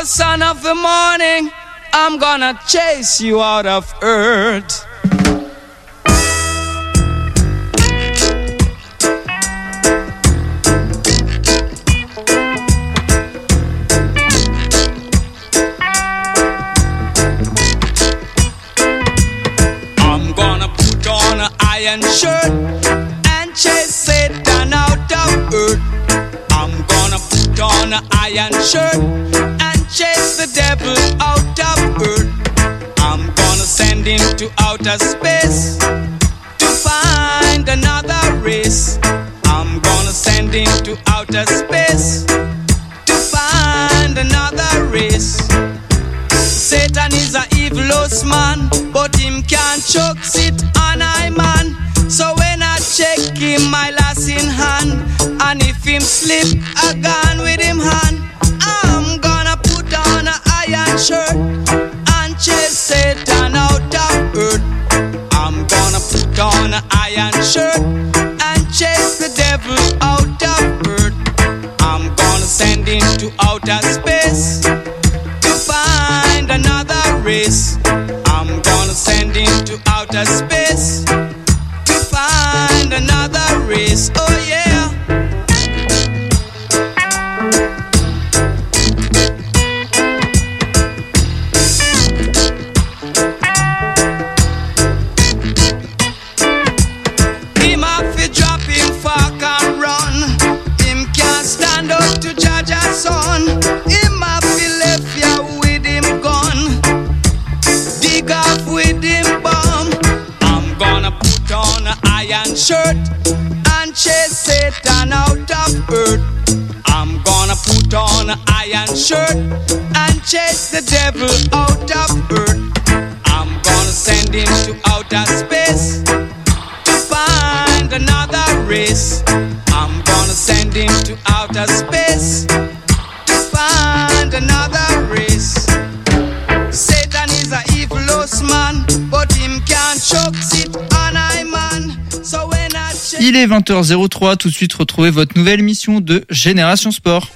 the son of the morning, I'm gonna chase you out of earth. I'm gonna put on an iron shirt and chase Satan out of earth. I'm gonna put on an iron shirt and chase the devil out of earth. I'm gonna send him to outer space to find another race. I'm gonna send him to outer space to find another race. Satan is a evilous man, but him can't choke sit on I man. So when I check him, my lass in hand, and if him slip, I gone with him hand. I'm gonna put on an iron shirt and chase Satan out of earth. I'm gonna put on an iron shirt and chase the devil out of earth. I'm gonna send him to outer space to find another race. I'm gonna send him to outer space to find another race. Oh yeah. 'Earth. I'm gonna put on an iron shirt and chase the devil out of earth. I'm gonna send him to outer space to find another race. I'm gonna send him to outer space to find another race. Satan is a evilous man, but him can't choke sit on I man. So when I check... Il est 20h03, tout de suite retrouvez votre nouvelle émission de Génération Sport.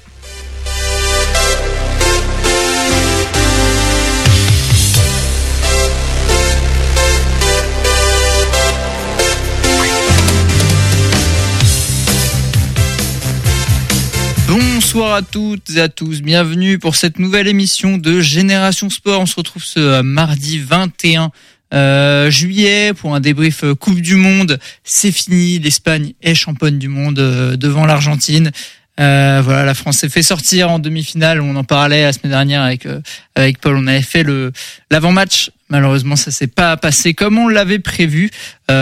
Bonsoir à toutes et à tous, bienvenue pour cette nouvelle émission de Génération Sport. On se retrouve ce mardi 21 juillet pour un débrief Coupe du Monde. C'est fini, l'Espagne est championne du monde devant l'Argentine. Voilà, la France s'est fait sortir en demi-finale. On en parlait la semaine dernière avec Paul. On avait fait l'avant-match. Malheureusement, ça s'est pas passé comme on l'avait prévu.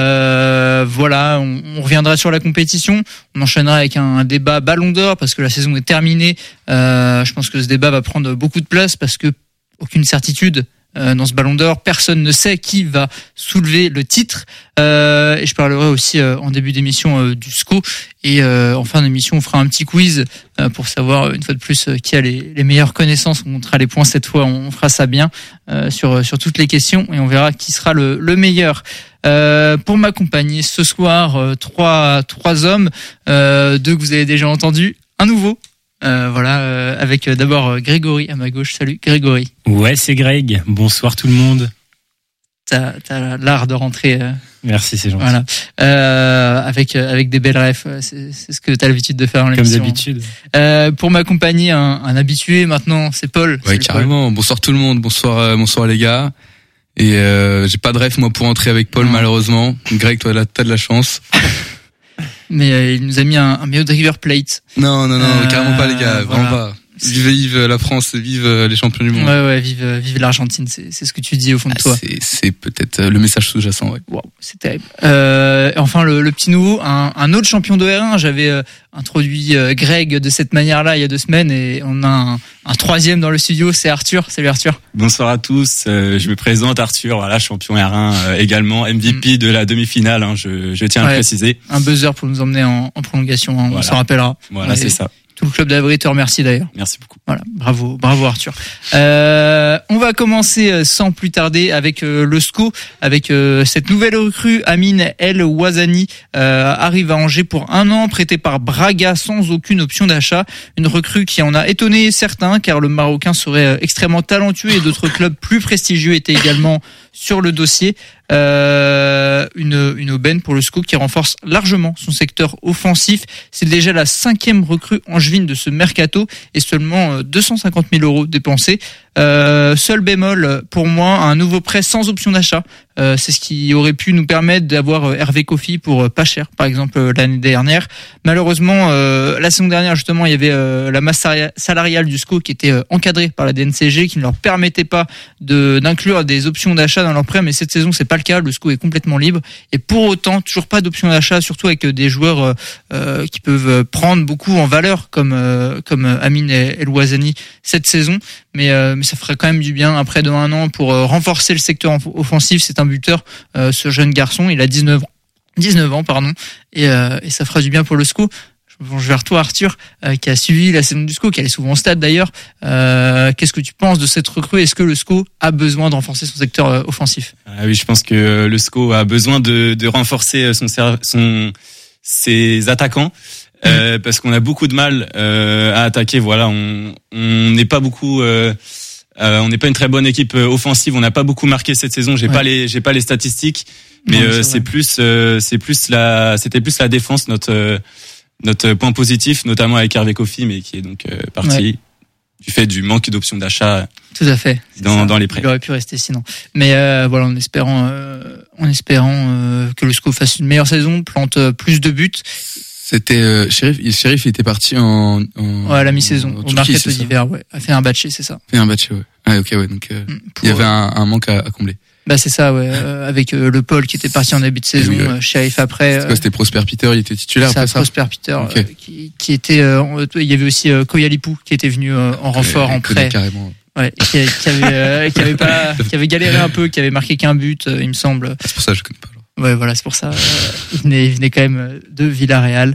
Voilà, on reviendra sur la compétition. On enchaînera avec un débat Ballon d'Or parce que la saison est terminée. Je pense que ce débat va prendre beaucoup de place parce que aucune certitude dans ce Ballon d'Or. Personne ne sait qui va soulever le titre. Et je parlerai aussi en début d'émission du SCO. Et en fin d'émission, on fera un petit quiz pour savoir une fois de plus qui a les meilleures connaissances. On montera les points cette fois. On fera ça bien sur toutes les questions et on verra qui sera le meilleur. Pour m'accompagner ce soir, trois hommes, deux que vous avez déjà entendus, un nouveau. Voilà, avec d'abord Grégory à ma gauche. Salut Grégory. Ouais, c'est Greg. Bonsoir tout le monde. T'as l'art de rentrer. Merci, c'est gentil. Voilà, avec des belles refs. C'est ce que t'as l'habitude de faire dans l'émission. Comme d'habitude. Pour m'accompagner, un habitué maintenant, c'est Paul. Ouais, Salut, carrément. Paul. Bonsoir tout le monde. Bonsoir les gars. Et j'ai pas de ref moi pour entrer avec Paul malheureusement. Greg, toi t'as de la chance. Mais il nous a mis un maillot de River Plate. Non, carrément pas les gars, vraiment pas. Vive la France, vive les champions du monde. Ouais, vive l'Argentine, c'est ce que tu dis au fond de toi. C'est peut-être le message sous-jacent, ouais. Wow, c'est terrible. Enfin le petit nouveau, un autre champion de R1, j'avais introduit Greg de cette manière-là il y a 2 semaines et on a un troisième dans le studio, c'est Arthur. Salut Arthur. Bonsoir à tous, je me présente Arthur, voilà, champion R1 également, MVP de la demi-finale, hein, je tiens à le préciser. Un buzzer pour nous emmener en prolongation, hein, voilà. On s'en rappellera. Voilà, c'est ça. Tout le club d'Avray te remercie d'ailleurs. Merci beaucoup. Voilà, bravo Arthur. On va commencer sans plus tarder avec le SCO, avec cette nouvelle recrue, Amine El Ouazani, arrive à Angers pour 1 an, prêté par Braga sans aucune option d'achat. Une recrue qui en a étonné certains, car le Marocain serait extrêmement talentueux et d'autres clubs plus prestigieux étaient également sur le dossier. Une aubaine pour le SCO qui renforce largement son secteur offensif. C'est déjà la 5e recrue angevine de ce mercato et seulement 250 000 € dépensés. Seul bémol pour moi, un nouveau prêt sans option d'achat. C'est ce qui aurait pu nous permettre d'avoir Hervé Kofi pour pas cher, par exemple l'année dernière. Malheureusement, la saison dernière justement, il y avait la masse salariale du SCO qui était encadrée par la DNCG, qui ne leur permettait pas d'inclure des options d'achat dans leur prêt. Mais cette saison, c'est pas le cas. Le SCO est complètement libre et pour autant toujours pas d'option d'achat, surtout avec des joueurs qui peuvent prendre beaucoup en valeur comme Amine El Ouazani cette saison. Mais ça ferait quand même du bien après de 1 an pour renforcer le secteur offensif. C'est un buteur, ce jeune garçon, il a 19 ans et ça fera du bien pour le SCO. Je vais vers toi Arthur, qui a suivi la saison du SCO, qui allait souvent au stade d'ailleurs. Qu'est-ce que tu penses de cette recrue? Est-ce que le SCO a besoin de renforcer son secteur offensif? Oui, je pense que le SCO a besoin de renforcer ses attaquants. Parce qu'on a beaucoup de mal à attaquer. Voilà, on n'est pas beaucoup. On n'est pas une très bonne équipe offensive. On n'a pas beaucoup marqué cette saison. J'ai pas les statistiques, mais c'était plus la défense notre point positif, notamment avec Hervé Kofi, mais qui est donc parti du fait du manque d'options d'achat. Tout à fait. Dans les prêts. Il aurait pu rester sinon. Mais voilà, en espérant que le SCO fasse une meilleure saison, plante plus de buts. C'était Sheriff il était parti à la mi-saison au mercato d'hiver, a fait un batché, c'est ça. Donc il y avait un manque à combler. Bah c'est ça, avec le Paul qui était parti en début de saison, Sheriff après. C'était Prosper Peter, il était titulaire après ça. Prosper Peter, qui était. Il y avait aussi Koyalipou qui était venu en renfort en prêt. Carrément. Ouais, qui avait galéré un peu, qui avait marqué qu'un but, il me semble. C'est pour ça que je connais pas. Ouais, voilà, c'est pour ça. Il venait quand même de Villarreal.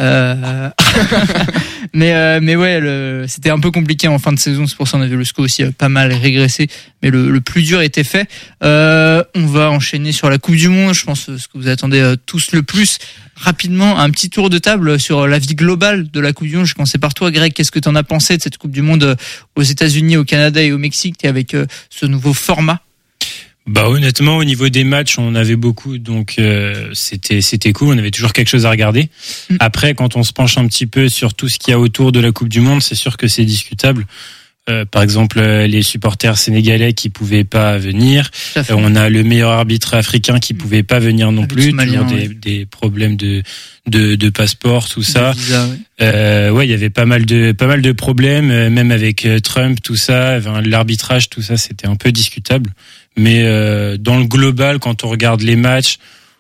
Mais ouais, c'était un peu compliqué en fin de saison. C'est pour ça qu'on a vu le SCO aussi pas mal régressé. Mais le plus dur était fait. On va enchaîner sur la Coupe du Monde. Je pense ce que vous attendez tous le plus. Rapidement, un petit tour de table sur la vie globale de la Coupe du Monde. Je commençais par toi, Greg. Qu'est-ce que tu en as pensé de cette Coupe du Monde aux États-Unis, au Canada et au Mexique? T'es avec ce nouveau format. Bah honnêtement, au niveau des matchs, on avait beaucoup, donc c'était cool. On avait toujours quelque chose à regarder. Après, quand on se penche un petit peu sur tout ce qu'il y a autour de la Coupe du Monde, c'est sûr que c'est discutable. Par exemple, les supporters sénégalais qui pouvaient pas venir. On a le meilleur arbitre africain qui pouvait pas venir non plus. Toujours des problèmes de passeport, tout ça. Visa, il y avait pas mal de problèmes, même avec Trump, tout ça. Enfin, l'arbitrage, tout ça, c'était un peu discutable. Mais dans le global, quand on regarde les matchs,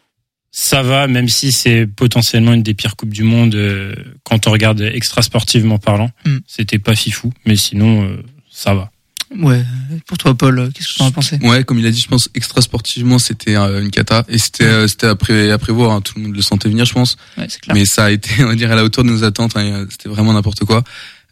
ça va, même si c'est potentiellement une des pires coupes du monde quand on regarde extra-sportivement parlant. C'était pas fifou, mais sinon, ça va. Ouais. Pour toi, Paul, qu'est-ce que tu en as pensé? Ouais, comme il a dit, je pense extra-sportivement, c'était une cata. Et c'était à prévoir, hein. Tout le monde le sentait venir, je pense. Ouais, c'est clair. Mais ça a été, on va dire, à la hauteur de nos attentes, hein. C'était vraiment n'importe quoi.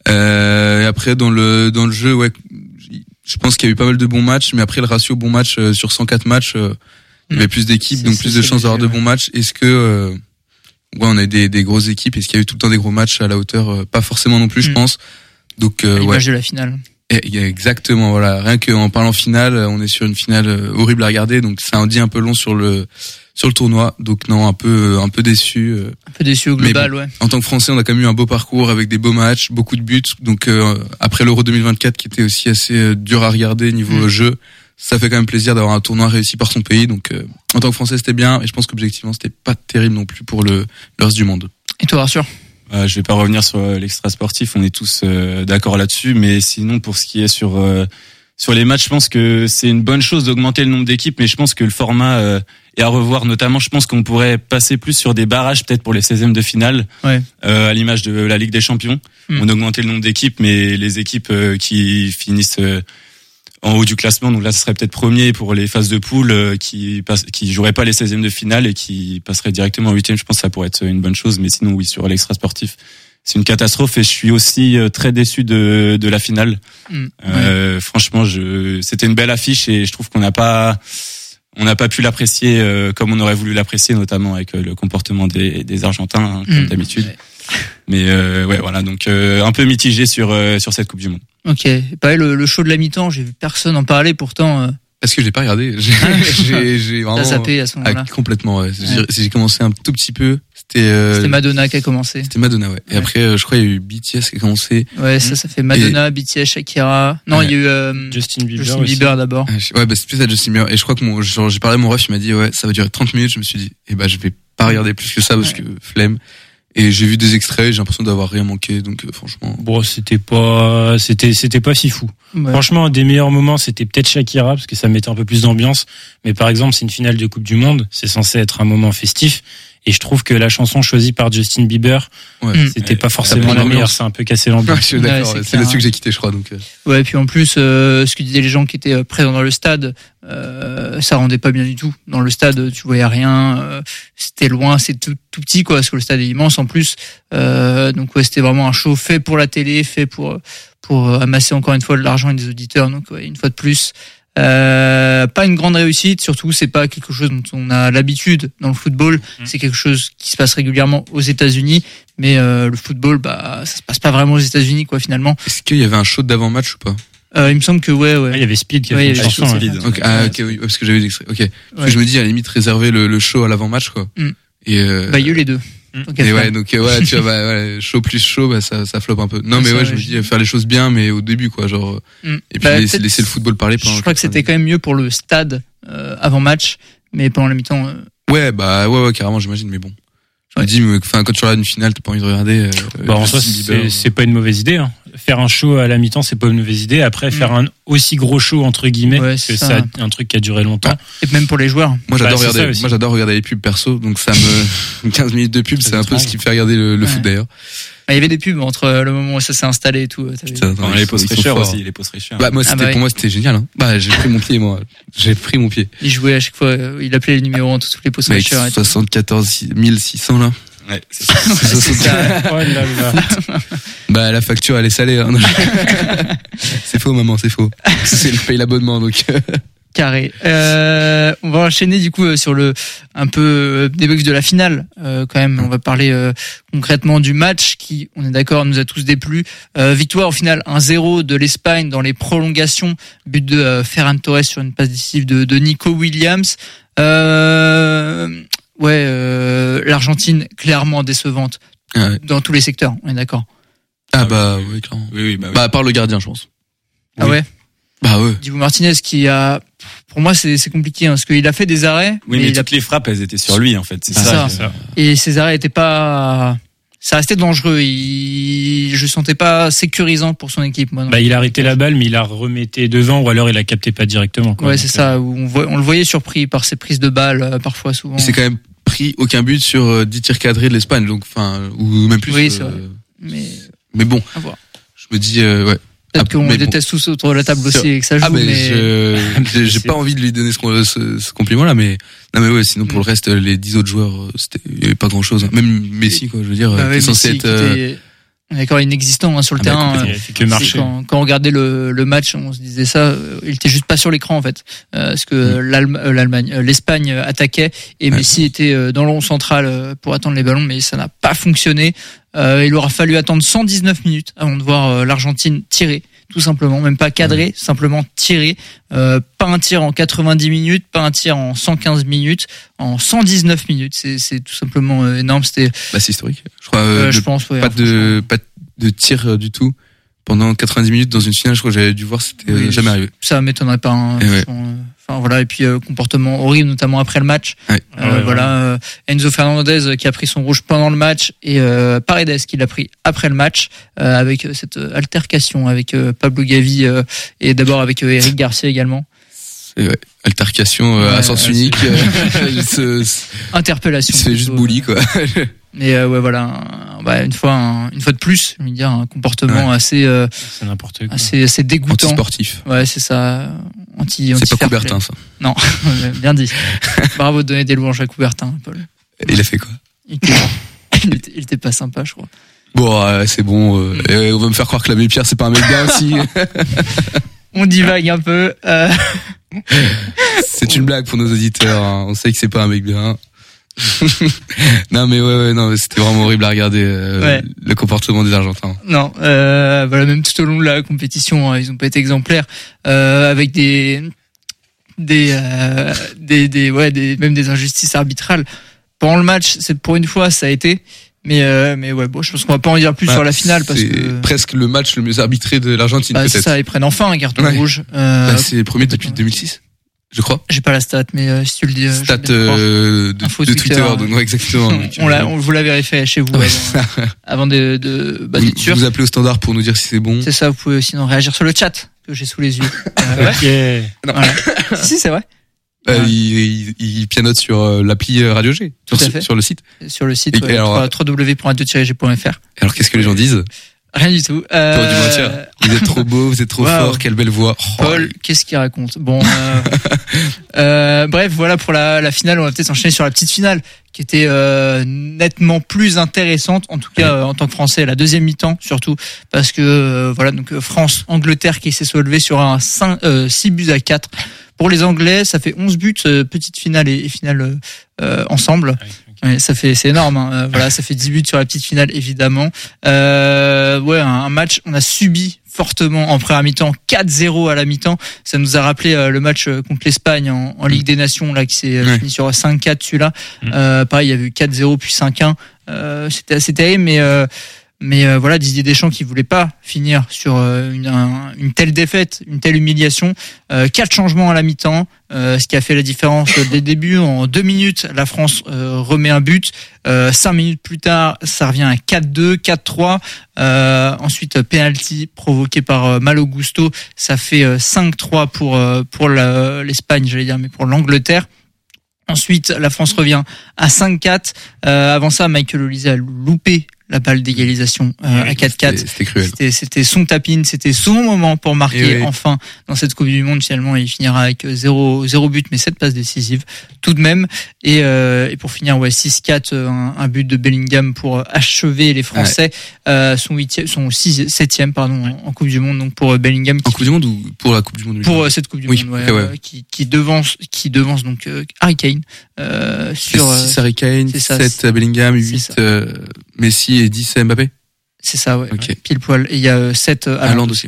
Et après, dans le jeu, ouais, je pense qu'il y a eu pas mal de bons matchs, mais après le ratio bons matchs sur 104 matchs, il y avait plus d'équipes, donc plus de chances d'avoir de bons matchs. Est-ce que on a des grosses équipes? Est-ce qu'il y a eu tout le temps des gros matchs à la hauteur? Pas forcément non plus, je pense. Donc l'image de la finale. Exactement, voilà. Rien qu'en parlant finale, on est sur une finale horrible à regarder, donc ça en dit un peu long sur le tournoi. Donc non, un peu déçu. Un peu déçu au global, bon, ouais. En tant que Français, on a quand même eu un beau parcours avec des beaux matchs, beaucoup de buts. Donc après l'Euro 2024 qui était aussi assez dur à regarder niveau jeu, ça fait quand même plaisir d'avoir un tournoi réussi par son pays. Donc en tant que Français, c'était bien, et je pense qu'objectivement, c'était pas terrible non plus pour le reste du monde. Et toi, Arthur? Je vais pas revenir sur l'extra sportif, on est tous d'accord là-dessus, mais sinon pour ce qui est sur les matchs, je pense que c'est une bonne chose d'augmenter le nombre d'équipes, mais je pense que le format est à revoir. Notamment, je pense qu'on pourrait passer plus sur des barrages peut-être pour les 16e de finale, à l'image de la Ligue des Champions. On a augmenté le nombre d'équipes, mais les équipes qui finissent en haut du classement, donc là ce serait peut-être premier pour les phases de poule qui joueraient pas les 16e de finale et qui passeraient directement en 8e. Je pense que ça pourrait être une bonne chose, mais sinon oui, sur l'extra sportif, c'est une catastrophe et je suis aussi très déçu de la finale. Franchement, c'était une belle affiche et je trouve qu'on n'a pas pu l'apprécier comme on aurait voulu l'apprécier, notamment avec le comportement des Argentins, comme d'habitude. Ouais. Mais ouais, voilà, donc un peu mitigé sur cette Coupe du Monde. Ok, pareil, le show de la mi-temps, j'ai vu personne en parler, pourtant. Parce que j'ai pas regardé. J'ai vraiment. T'as zappé à ce moment-là. Complètement, ouais. J'ai commencé un tout petit peu. C'était Madonna qui a commencé. C'était Madonna, ouais. Et après, je crois il y a eu BTS qui a commencé. Ouais, ça fait Madonna, BTS, Shakira. Non, il y a eu Justin Bieber d'abord. Ouais, bah c'est plus à Justin Bieber. Et je crois que j'ai parlé à mon ref, il m'a dit ouais, ça va durer 30 minutes. Je me suis dit, je vais pas regarder plus que ça parce que flemme. Et j'ai vu des extraits, j'ai l'impression d'avoir rien manqué, donc franchement. Bon, c'était pas si fou. Ouais. Franchement, un des meilleurs moments, c'était peut-être Shakira, parce que ça mettait un peu plus d'ambiance. Mais par exemple, c'est une finale de Coupe du Monde, c'est censé être un moment festif. Et je trouve que la chanson choisie par Justin Bieber, c'était pas forcément la meilleure, c'est un peu cassé l'ambiance. Je suis d'accord, c'est là-dessus que j'ai quitté, je crois, donc. Ouais, et puis en plus, ce que disaient les gens qui étaient présents dans le stade, ça rendait pas bien du tout. Dans le stade, tu voyais rien, c'était loin, c'est tout petit, quoi, parce que le stade est immense en plus. Donc ouais, c'était vraiment un show fait pour la télé, fait pour amasser encore une fois de l'argent et des auditeurs. Donc ouais, une fois de plus. Pas une grande réussite, surtout c'est pas quelque chose dont on a l'habitude dans le football, c'est quelque chose qui se passe régulièrement aux États-Unis, mais le football, ça se passe pas vraiment aux États-Unis, quoi, finalement. Est-ce qu'il y avait un show d'avant-match ou pas? Il me semble que ouais. Il y avait Speed qui a fait une chanson. Ok, oui, parce que j'avais eu l'extrait. Ok. Parce que je me dis à la limite réserver le show à l'avant-match, quoi. Et il y a eu les deux. Et ouais, donc tu vois, chaud plus chaud, ça floppe un peu. Non, mais ouais, je me dis faire les choses bien, mais au début, quoi, genre. Et puis laisser le football parler. Je crois que c'était quand même mieux pour le stade avant match, mais pendant la mi-temps. Ouais, carrément, j'imagine, mais bon. Je me dis, quand tu regardes une finale, t'as pas envie de regarder. En soi, c'est pas une mauvaise idée. Hein. Faire un show à la mi-temps, c'est pas une mauvaise idée. Après, faire un aussi gros show entre guillemets, parce que c'est un truc qui a duré longtemps. Et même pour les joueurs. Moi, j'adore regarder les pubs perso, donc 15 minutes de pub, c'est un peu ce qui me fait regarder le foot d'ailleurs. Il y avait des pubs entre le moment où ça s'est installé et tout. Les pauses fraîcheurs aussi, les pauses fraîcheurs. Pour moi, c'était génial, hein. J'ai pris mon pied, moi. J'ai pris mon pied. Il jouait à chaque fois, il appelait les numéros entre toutes les pauses fraîcheurs. 74 600, là. Ouais, c'est ça. Oh là là. La facture, elle est salée, hein. C'est faux, maman, c'est faux. C'est le paye l'abonnement, donc. Carré. On va enchaîner du coup sur un peu débrief de la finale. Quand même, on va parler concrètement du match qui, on est d'accord, nous a tous déplu. Victoire au final 1-0 de l'Espagne dans les prolongations. But de Ferran Torres sur une passe décisive de Nico Williams. L'Argentine clairement décevante dans tous les secteurs. On est d'accord. Oui, clairement. Oui. À part le gardien, je pense. Ah ouais. Ouais. Dibu Martinez qui a, pour moi c'est compliqué, parce qu'il a fait des arrêts. Oui, mais toutes les frappes, elles étaient sur lui, en fait. C'est ça. Et ces arrêts étaient pas, ça restait dangereux. Je sentais pas sécurisant pour son équipe, moi. Il a arrêté la balle, mais il la remettait devant, ou alors il la captait pas directement, quoi. Ouais, c'est ça. On le voyait surpris par ses prises de balles, parfois, souvent. Il s'est quand même pris aucun but sur 10 tirs cadrés de l'Espagne, donc, ou même plus. Oui, c'est vrai. Mais bon. À voir. Je me dis, ouais. Peut-être qu'on déteste tous autour de la table aussi et que ça joue, mais j'ai pas envie de lui donner ce compliment-là, mais ouais, sinon pour le reste, les 10 autres joueurs, il y avait pas grand-chose. Même Messi, quoi, je veux dire, qui est censé être, d'accord, inexistant, sur le terrain. Il fait que marcher. Quand on regardait le match, on se disait ça, il était juste pas sur l'écran, en fait. Parce que l'Espagne attaquait et Messi était dans le rond central pour attendre les ballons, mais ça n'a pas fonctionné. Il aura fallu attendre 119 minutes avant de voir l'Argentine tirer, tout simplement, même pas cadrer, simplement tirer. Pas un tir en 90 minutes, pas un tir en 115 minutes, en 119 minutes. C'est tout simplement énorme. C'était. C'est historique. Je crois. Je pense. Ouais, pas de tir du tout pendant 90 minutes dans une finale. Je crois que j'avais dû voir. C'était jamais arrivé. Ça m'étonnerait pas. Hein, Enfin voilà, et puis comportement horrible, notamment après le match. Enzo Fernandez qui a pris son rouge pendant le match et Paredes qui l'a pris après le match avec cette altercation avec Pablo Gavi et d'abord avec Eric Garcia également. Altercation à sens unique. Interpellation. Il se fait juste bully, quoi. Mais une fois de plus, je veux dire, un comportement assez c'est n'importe quoi. assez dégoûtant. Anti-sportif. Ouais, c'est ça. C'est pas Coubertin, ça. Non, bien dit. Bravo de donner des louanges à Coubertin, Paul. Il a fait quoi? il était pas sympa, je crois. Bon, c'est bon. On va me faire croire que l'abbé Pierre, c'est pas un mec bien aussi. On divague un peu. C'est une blague pour nos auditeurs. Hein. On sait que c'est pas un mec bien. Non mais non, c'était vraiment horrible à regarder le comportement des Argentins. Non, voilà, même tout au long de la compétition, hein, ils ont pas été exemplaires, avec même des injustices arbitrales. Pendant le match, c'est pour une fois ça a été. Mais ouais, bon, je pense qu'on va pas en dire plus sur la finale parce que presque le match le mieux arbitré de l'Argentine. C'est ça, ils prennent enfin un carton rouge. C'est le premier depuis 2006, je crois. J'ai pas la stat, mais si tu le dis. Stat de Twitter, donc ouais, exactement. On vous l'a vérifié chez vous avant d'être sûr. Vous appelez au standard pour nous dire si c'est bon. C'est ça, vous pouvez sinon réagir sur le chat que j'ai sous les yeux. Voilà. Si, c'est vrai. Il pianote sur l'appli Radio G, sur le site. Sur le site, www.radio-g.fr. Alors qu'est-ce que les gens disent? Rien du tout. Vous êtes trop beau, vous êtes trop fort, quelle belle voix. Paul, qu'est-ce qu'il raconte? Bon, bref, voilà pour la finale. On va peut-être enchaîner sur la petite finale qui était nettement plus intéressante, en tout cas en tant que Français, la deuxième mi-temps surtout, parce que voilà, donc France-Angleterre qui s'est soulevé sur un 6-4. Pour les Anglais, ça fait 11 buts, petite finale et finale ensemble. Ouais, c'est énorme. Hein. Voilà, ça fait 10 buts sur la petite finale, évidemment. Un match, on a subi fortement en première mi-temps, 4-0 à la mi-temps. Ça nous a rappelé le match contre l'Espagne en Ligue des Nations, là, qui s'est fini sur 5-4, celui-là. Pareil, il y a eu 4-0 puis 5-1. C'était assez terrible, mais voilà, Didier Deschamps qui voulait pas finir sur une telle défaite, une telle humiliation. 4 changements à la mi-temps, ce qui a fait la différence dès le début. En 2 minutes, la France remet un but. 5 minutes plus tard, ça revient à 4-2, 4-3. Ensuite, penalty provoqué par Malo Gusto. Ça fait 5-3 pour l'Espagne, j'allais dire, mais pour l'Angleterre. Ensuite, la France revient à 5-4. Avant ça, Michael Olise a loupé la balle d'égalisation à 4-4. C'était cruel. C'était son tapine, c'était son moment pour marquer enfin dans cette Coupe du Monde. Finalement, il finira avec 0 but, mais 7 passes décisives tout de même. Et pour finir, 6-4, un but de Bellingham pour achever les Français. Son 7e en Coupe du Monde. Donc pour Bellingham. En Coupe du Monde ou pour la Coupe du Monde? Pour cette Coupe du Monde, qui devance donc Harry Kane. Sur 6 Harry Kane, 7 Bellingham, 8 Messi et 10 Mbappé. C'est ça, pile poil. Et il y a 7 Haaland aussi.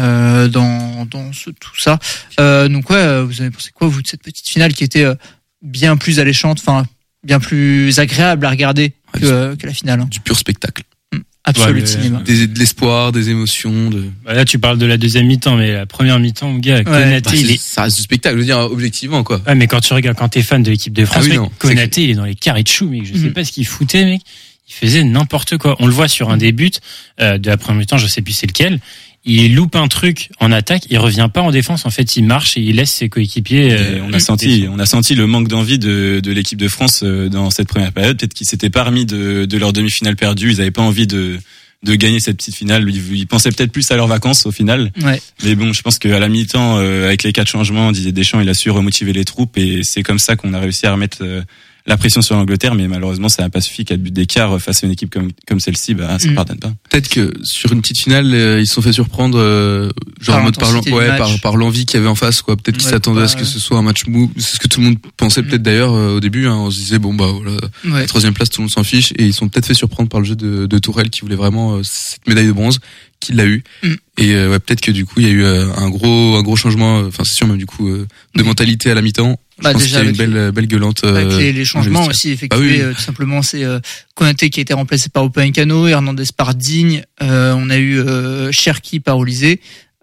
Dans tout ça. Donc vous avez pensé quoi vous de cette petite finale qui était bien plus alléchante, enfin bien plus agréable à regarder que la finale. Hein. Du pur spectacle. Absolument. Cinéma. De l'espoir, des émotions. Là, tu parles de la deuxième mi-temps, mais la première mi-temps, mon gars, Konaté, ça reste du spectacle, je veux dire, objectivement, quoi. Ouais, mais quand tu regardes, quand t'es fan de l'équipe de France, Konaté, il est dans les carrés de chou, mec. Je sais pas ce qu'il foutait, mec. Il faisait n'importe quoi. On le voit sur un des buts de la première mi-temps, je sais plus c'est lequel. Il loupe un truc en attaque, il revient pas en défense. En fait, il marche et il laisse ses coéquipiers. On a senti le manque d'envie de l'équipe de France dans cette première période. Peut-être qu'ils s'étaient pas remis de leur demi-finale perdue. Ils avaient pas envie de gagner cette petite finale. Ils pensaient peut-être plus à leurs vacances au final. Ouais. Mais bon, je pense qu'à la mi-temps, avec les 4 changements, Didier Deschamps, il a su remotiver les troupes et c'est comme ça qu'on a réussi à remettre la pression sur l'Angleterre, mais malheureusement ça n'a pas suffi. 4 buts d'écart face à une équipe comme celle-ci, ça pardonne pas. Peut-être que sur une petite finale, ils se sont fait surprendre, en mode par l'envie qu'il y avait en face, quoi. Peut-être qu'ils s'attendaient à ce que ce soit un match mou. C'est ce que tout le monde pensait peut-être d'ailleurs au début. Hein. On se disait la 3e place, tout le monde s'en fiche, et ils sont peut-être fait surprendre par le jeu de Tourelle qui voulait vraiment cette médaille de bronze, qu'il l'a eu. Et peut-être que du coup il y a eu un gros changement. Enfin c'est sûr même du coup de mentalité à la mi-temps. Je pense qu'il y a une belle gueulante. Avec les changements aussi effectués, tout simplement, c'est Konaté qui a été remplacé par Upamecano, Hernandez par Digne, on a eu Cherki par Olise,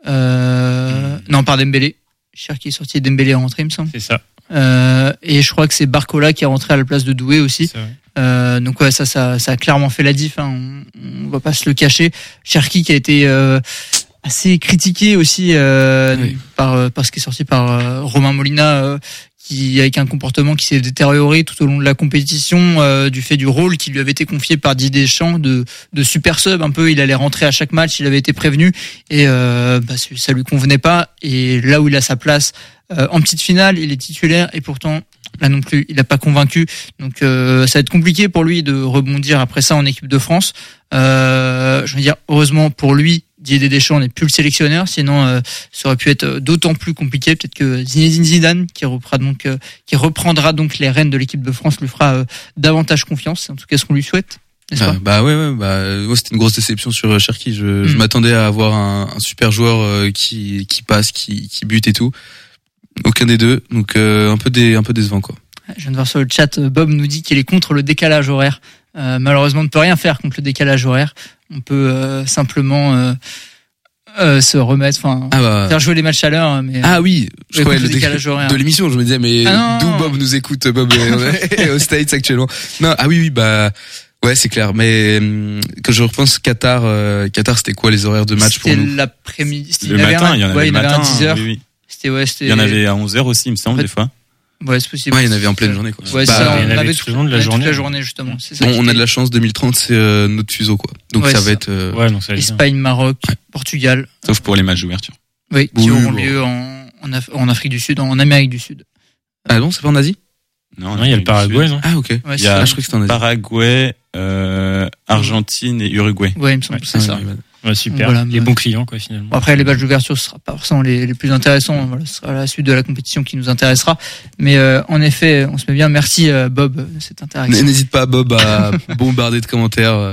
non par Dembélé. Cherki est sorti et Dembélé est rentré, il me semble. C'est ça. Et je crois que c'est Barcola qui est rentré à la place de Doué aussi. Donc ça a clairement fait la diff. Hein. On va pas se le cacher. Cherki qui a été assez critiqué aussi par ce qui est sorti par Romain Molina. Qui avec un comportement qui s'est détérioré tout au long de la compétition du fait du rôle qui lui avait été confié par Didier Deschamps de super sub un peu. Il allait rentrer à chaque match, il avait été prévenu et ça lui convenait pas. Et là où il a sa place en petite finale, il est titulaire et pourtant Là non plus, il n'a pas convaincu. Donc ça va être compliqué pour lui de rebondir après ça en équipe de France. Je veux dire, heureusement pour lui, Didier Deschamps n'est plus le sélectionneur, sinon ça aurait pu être d'autant plus compliqué. Peut-être que Zinedine Zidane, qui reprendra donc les rênes de l'équipe de France, lui fera davantage confiance. C'est en tout cas ce qu'on lui souhaite. Ouais, c'était une grosse déception sur Cherki. Je m'attendais à avoir un super joueur qui passe, qui bute et tout. Aucun des deux, donc un peu décevant quoi. Je viens de voir sur le chat, Bob nous dit qu'il est contre le décalage horaire. Malheureusement, on ne peut rien faire contre le décalage horaire. On peut simplement se remettre, faire jouer les matchs à l'heure. Mais oui, je croyais le décalage horaire de l'émission. Je me disais mais d'où Bob nous écoute, Bob est aux States actuellement. Non, oui, ouais, c'est clair. Mais que je repense Qatar, c'était quoi les horaires de match pour nous? C'était l'après-midi. Le matin, il y en avait le matin, à 10h. Oui. C'était. Il y en avait à 11h aussi, il me semble, des fois. Ouais, c'est possible. Ouais, il y en avait en pleine journée, quoi. Ouais, il y en avait tout le long de la journée. Toute la journée, justement. C'est ça on a de la chance, 2030, c'est notre fuseau, quoi. Donc ça va être. Donc ça va être Espagne, Maroc, Portugal. Sauf pour les matchs d'ouverture. Oui, qui auront lieu en Afrique du Sud, en Amérique du Sud. Ah bon, c'est pas en Asie? Non, il y a le Paraguay, non? Ah, ok. Ouais, il y a je crois que c'était en Asie. Paraguay, Argentine et Uruguay. Ouais, il me semble que c'est ça. Ouais, super. Voilà, les bons clients, quoi, finalement. Après, les matchs d'ouverture, ce sera pas forcément les plus intéressants. Voilà, ce sera la suite de la compétition qui nous intéressera. Mais en effet, on se met bien. Merci Bob de cette interaction. N'hésite pas, Bob, à bombarder de commentaires.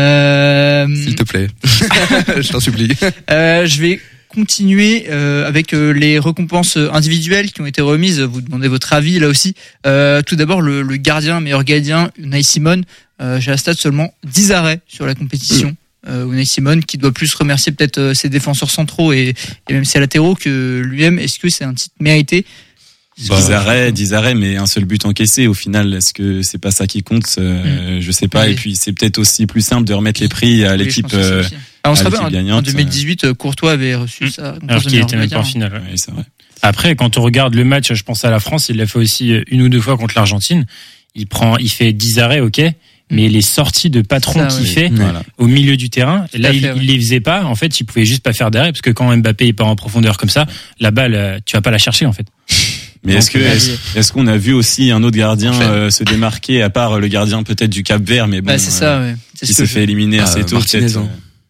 S'il te plaît. Je t'en supplie. Je vais continuer avec les récompenses individuelles qui ont été remises. Vous demandez votre avis là aussi. Tout d'abord, le meilleur gardien, Unai Simon. J'ai à ce stade seulement 10 arrêts sur la compétition. Unai Simon qui doit plus remercier peut-être ses défenseurs centraux et même ses latéraux que lui-même. Est-ce que c'est un titre mérité? 10 arrêts, mais un seul but encaissé. Au final, est-ce que c'est pas ça qui compte? Je sais pas. Oui. Et puis c'est peut-être aussi plus simple de remettre les prix à l'équipe. On se rappelle, gagnante, en 2018, Courtois avait reçu ça. Alors qu'il était même pas en finale. Ouais, c'est vrai. Après, quand on regarde le match, je pense à la France, il l'a fait aussi une ou deux fois contre l'Argentine. Il fait 10 arrêts, ok. Mais les sorties de patron qu'il fait au milieu du terrain, là il les faisait pas. En fait, il pouvait juste pas faire d'arrêt parce que quand Mbappé est pas en profondeur comme ça, la balle, tu vas pas la chercher en fait. Mais est-ce qu'on a vu aussi un autre gardien se démarquer à part le gardien peut-être du Cap-Vert, mais bon, c'est ça. Ouais. Il s'est fait éliminer assez tôt. Peut-être.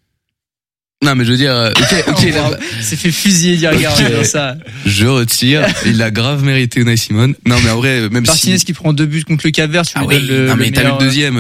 Non, mais je veux dire, ok, c'est fait fusiller directement dans ça. Je retire. Il a grave mérité Unai Simon. Non, mais en vrai, même Martinez qui prend 2 buts contre le Cap-Vert, tu lui donnes non, mais t'as le deuxième.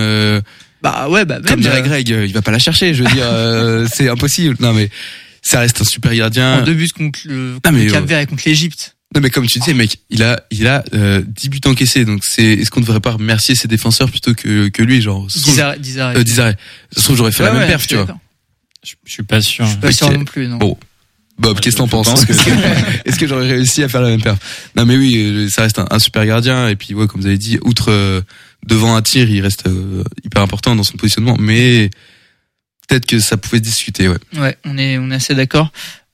Comme dirait Greg, il va pas la chercher. Je veux dire, c'est impossible. Non, mais ça reste un super gardien. 2 buts contre le Cap-Vert et contre l'Égypte. Non, mais comme tu disais, mec, il a 10 buts encaissés. Donc est-ce qu'on ne devrait pas remercier ses défenseurs plutôt que lui, genre 10 arrêts. 10 arrêts. Ça se trouve, j'aurais fait la même perf, tu vois. Je suis pas sûr. Je suis pas sûr non plus, non. Bon. Bob, qu'est-ce que t'en penses? Est-ce que j'aurais réussi à faire la même perf? Non, mais oui, ça reste un super gardien. Et puis, ouais, comme vous avez dit, outre devant un tir, il reste hyper important dans son positionnement. Mais peut-être que ça pouvait se discuter, ouais. Ouais, on est assez d'accord.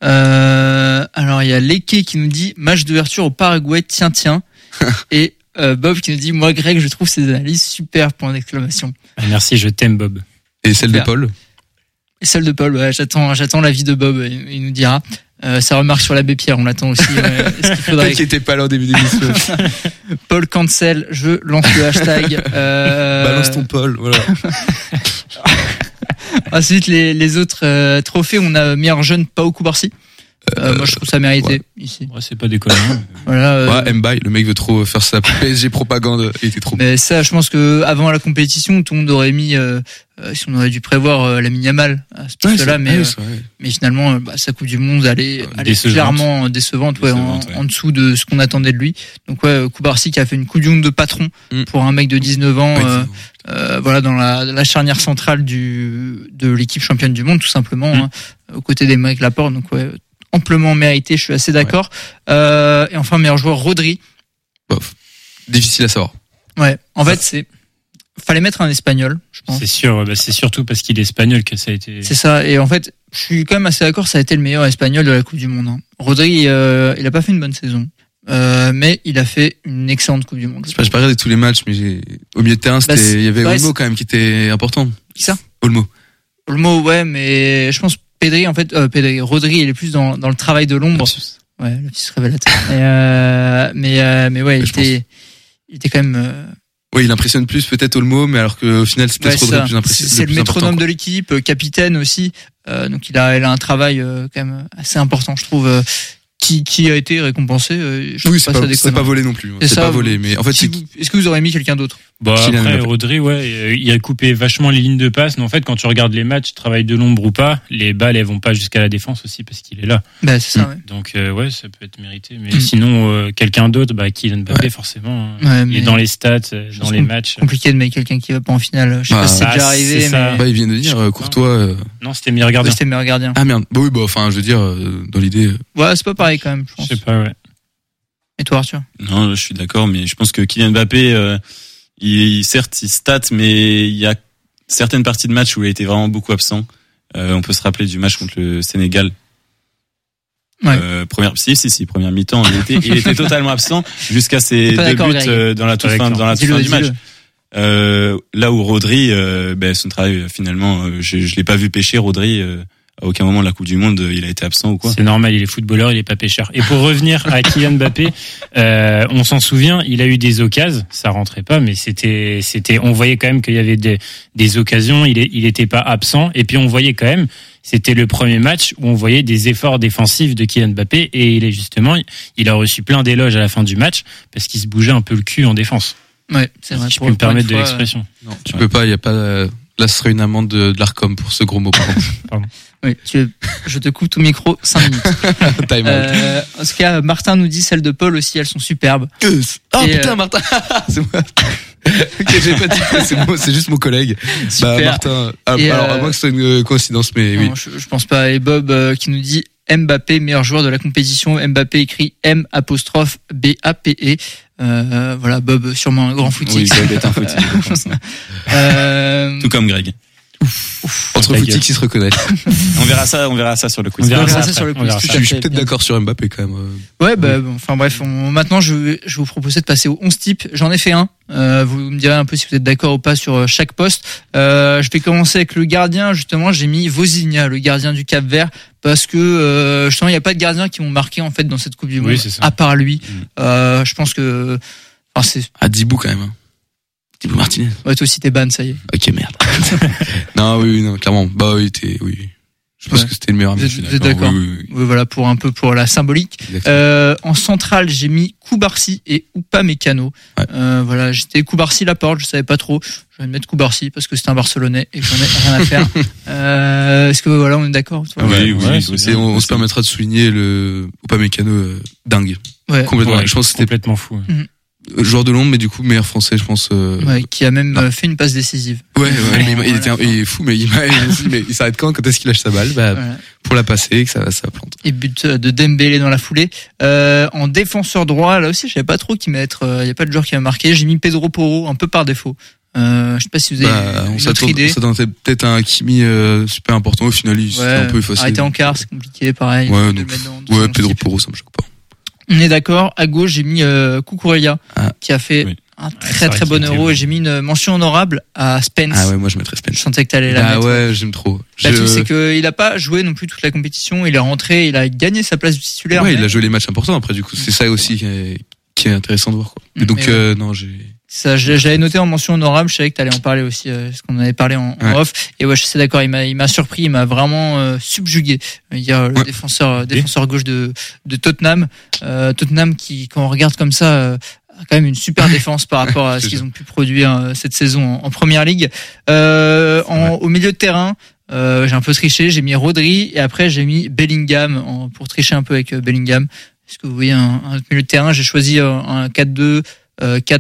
Alors, il y a Leke qui nous dit match d'ouverture au Paraguay, tiens. Et Bob qui nous dit moi, Greg, je trouve ces analyses super, point d'exclamation. Merci, je t'aime, Bob. Et celle de Paul? Et celle de Paul, ouais, j'attends l'avis de Bob, il nous dira. Ça remarque sur l'abbé Pierre, on l'attend aussi. Est-ce qu'il faudrait... qui était pas là au début de l'émission. Paul cancel, je lance le hashtag. Balance ton Paul, voilà. Ensuite, les autres trophées, on a meilleur jeune Pau Koubarsi. Moi, je trouve ça mérité ici. Ouais, c'est pas déconnant. Voilà. Mbaye, le mec veut trop faire sa PSG propagande. Il était trop. Mais ça, je pense que avant la compétition, tout le monde aurait mis, si on aurait dû prévoir Lamine Yamal à ce poste-là, mais finalement, sa Coupe du Monde, elle est clairement décevante, en dessous de ce qu'on attendait de lui. Donc Koubarsi qui a fait une Coupe du Monde de patron pour un mec de 19 ans, voilà, dans la charnière centrale de l'équipe championne du monde, tout simplement, aux côtés des mecs Laporte. Donc amplement mérité, je suis assez d'accord. Et enfin, meilleur joueur, Rodri. Bof. Difficile à savoir. Ouais, en fait, fallait mettre un Espagnol, je pense. C'est sûr, c'est surtout parce qu'il est espagnol que ça a été... C'est ça, et en fait, je suis quand même assez d'accord, ça a été le meilleur Espagnol de la Coupe du Monde. Rodri, il a pas fait une bonne saison. Mais il a fait une excellente Coupe du Monde. J'ai pas regardé tous les matchs, mais au milieu de terrain, il y avait Olmo quand même qui était important. Qui ça? Olmo, ouais, mais je pense Rodri, il est plus dans le travail de l'ombre. Lapsus. Ouais, le petit révélateur. Mais ouais, il était quand même. Oui, il impressionne plus peut-être Olmo, mais alors qu'au final c'est peut-être Rodri le plus impressionnant. C'est le métronome de l'équipe, capitaine aussi. Donc il a un travail quand même assez important, je trouve. Qui a été récompensé. Oui, c'est pas volé non plus. C'est pas volé, mais en fait, est-ce que vous aurez mis quelqu'un d'autre? Bah, après, Rodri, il a coupé vachement les lignes de passe, mais en fait, quand tu regardes les matchs, travail de l'ombre ou pas, les balles, elles vont pas jusqu'à la défense aussi parce qu'il est là. Bah, c'est ça, ouais. Donc, ça peut être mérité. Mais sinon, quelqu'un d'autre, Kylian Mbappé, forcément. Il est dans les stats, dans les matchs. Compliqué de mettre quelqu'un qui va pas en finale. Je sais pas si c'est déjà arrivé, mais. Il vient de dire, Courtois. Non, c'était meilleur gardien. C'était meilleur gardien. Ah, merde. Bah oui, enfin, je veux dire, dans l'idée. Ouais, c'est pas pareil quand même, je pense. Je sais pas, ouais. Et toi, Arthur? Non, je suis d'accord, mais je pense que Kylian Mbappé, certes, il stat, mais il y a certaines parties de match où il a été vraiment beaucoup absent. On peut se rappeler du match contre le Sénégal. Ouais. Première mi-temps, il était totalement absent jusqu'à ses 2 buts dans la toute fin du match. Là où Rodri, son travail finalement, je l'ai pas vu pêcher Rodri. À aucun moment de la Coupe du Monde, il a été absent ou quoi. C'est normal, il est footballeur, il est pas pêcheur. Et pour revenir à Kylian Mbappé, on s'en souvient, il a eu des occasions, ça rentrait pas, mais c'était, on voyait quand même qu'il y avait des occasions, il était pas absent, et puis on voyait quand même, c'était le premier match où on voyait des efforts défensifs de Kylian Mbappé, et il a reçu plein d'éloges à la fin du match, parce qu'il se bougeait un peu le cul en défense. Ouais, c'est vrai. Si je peux me permettre de l'expression. Non, tu peux pas, il y a pas, là, ce serait une amende de l'Arcom pour ce gros mot, par contre. Pardon. Oui, je te coupe ton micro 5 minutes. Time out. En tout cas, Martin nous dit celles de Paul aussi, elles sont superbes. Putain, Martin! C'est moi. Ok, j'ai pas dit que c'est juste mon collègue. Super. Martin. Alors, à moins que ce soit une coïncidence, mais non, oui. Je pense pas. Et Bob, qui nous dit Mbappé, meilleur joueur de la compétition. Mbappé écrit M''BAPE. Voilà, Bob, sûrement un grand footix. Oui, Bob est un footix, je pense. Tout comme Greg. Entre footix, ils se reconnaissent. On verra ça sur le quiz. On verra ça sur le quiz. Je suis peut-être d'accord sur Mbappé quand même. Ouais, enfin bref, maintenant je vais vous proposer de passer au 11 type. J'en ai fait un. Vous me direz un peu si vous êtes d'accord ou pas sur chaque poste. Je vais commencer avec le gardien. Justement, j'ai mis Vozinha, le gardien du Cap-Vert, parce que justement il n'y a pas de gardiens qui m'ont marqué en fait dans cette Coupe du Monde, à part lui. Je pense que c'est Dibou quand même. Dibou Martinez. Ouais, toi aussi t'es ban, ça y est. Ok, merde. Non, oui, clairement. Oui. Je pense que c'était le meilleur. Vous êtes d'accord. Oui, voilà, pour la symbolique. En centrale, j'ai mis Koubarsi et Upamecano. Ouais. Voilà, j'étais Koubarsi Laporte, je savais pas trop. Je vais mettre Koubarsi parce que c'est un Barcelonais et que j'en ai rien à faire. Est-ce que voilà, on est d'accord? Oui. On se permettra de souligner le Upamecano dingue. Ouais. Complètement. Ouais, je pense que c'était complètement fou. joueur de l'ombre, mais du coup meilleur français, je pense. Qui a même fait une passe décisive. Ouais, mais il est fou, mais il s'arrête quand est-ce qu'il lâche sa balle, voilà. Pour la passer, que ça plante. Et but de Dembélé dans la foulée. En défenseur droit, là aussi, je savais pas trop qui mettre. Il y a pas de joueur qui m'a marqué. J'ai mis Pedro Porro, un peu par défaut. Je sais pas si vous avez une autre idée. Ça donnerait peut-être un Hakimi super important. Au final, il s'est un peu effacé. Arrêter en quart, c'est compliqué, pareil. Ouais, Pedro Porro, ça me choque pas. On est d'accord. À gauche, j'ai mis Cucurella, qui a fait un très bon Euro, et j'ai mis une mention honorable à Spence. Ah ouais, moi je mettrais Spence. Je sentais que t'allais la mettre. Ah ouais, j'aime trop. Le truc, c'est qu'il a pas joué non plus toute la compétition. Il est rentré, il a gagné sa place de titulaire. Ouais, il a joué les matchs importants après. Du coup, c'est ça aussi qui est intéressant de voir, quoi. Et donc non, ça, j'avais noté en mention honorable. Je savais que t'allais en parler aussi, parce qu'on en avait parlé en off. Et ouais, je suis d'accord. Il m'a surpris, il m'a vraiment subjugué. Il y a le défenseur gauche de Tottenham. Tottenham qui, quand on regarde comme ça, a quand même une super défense par rapport à ce qu'ils ont pu produire cette saison en Première Ligue. Au milieu de terrain, j'ai un peu triché. J'ai mis Rodri et après j'ai mis Bellingham pour tricher un peu avec Bellingham. Est-ce que vous voyez un milieu de terrain? J'ai choisi un 4-2, 4-2-1-3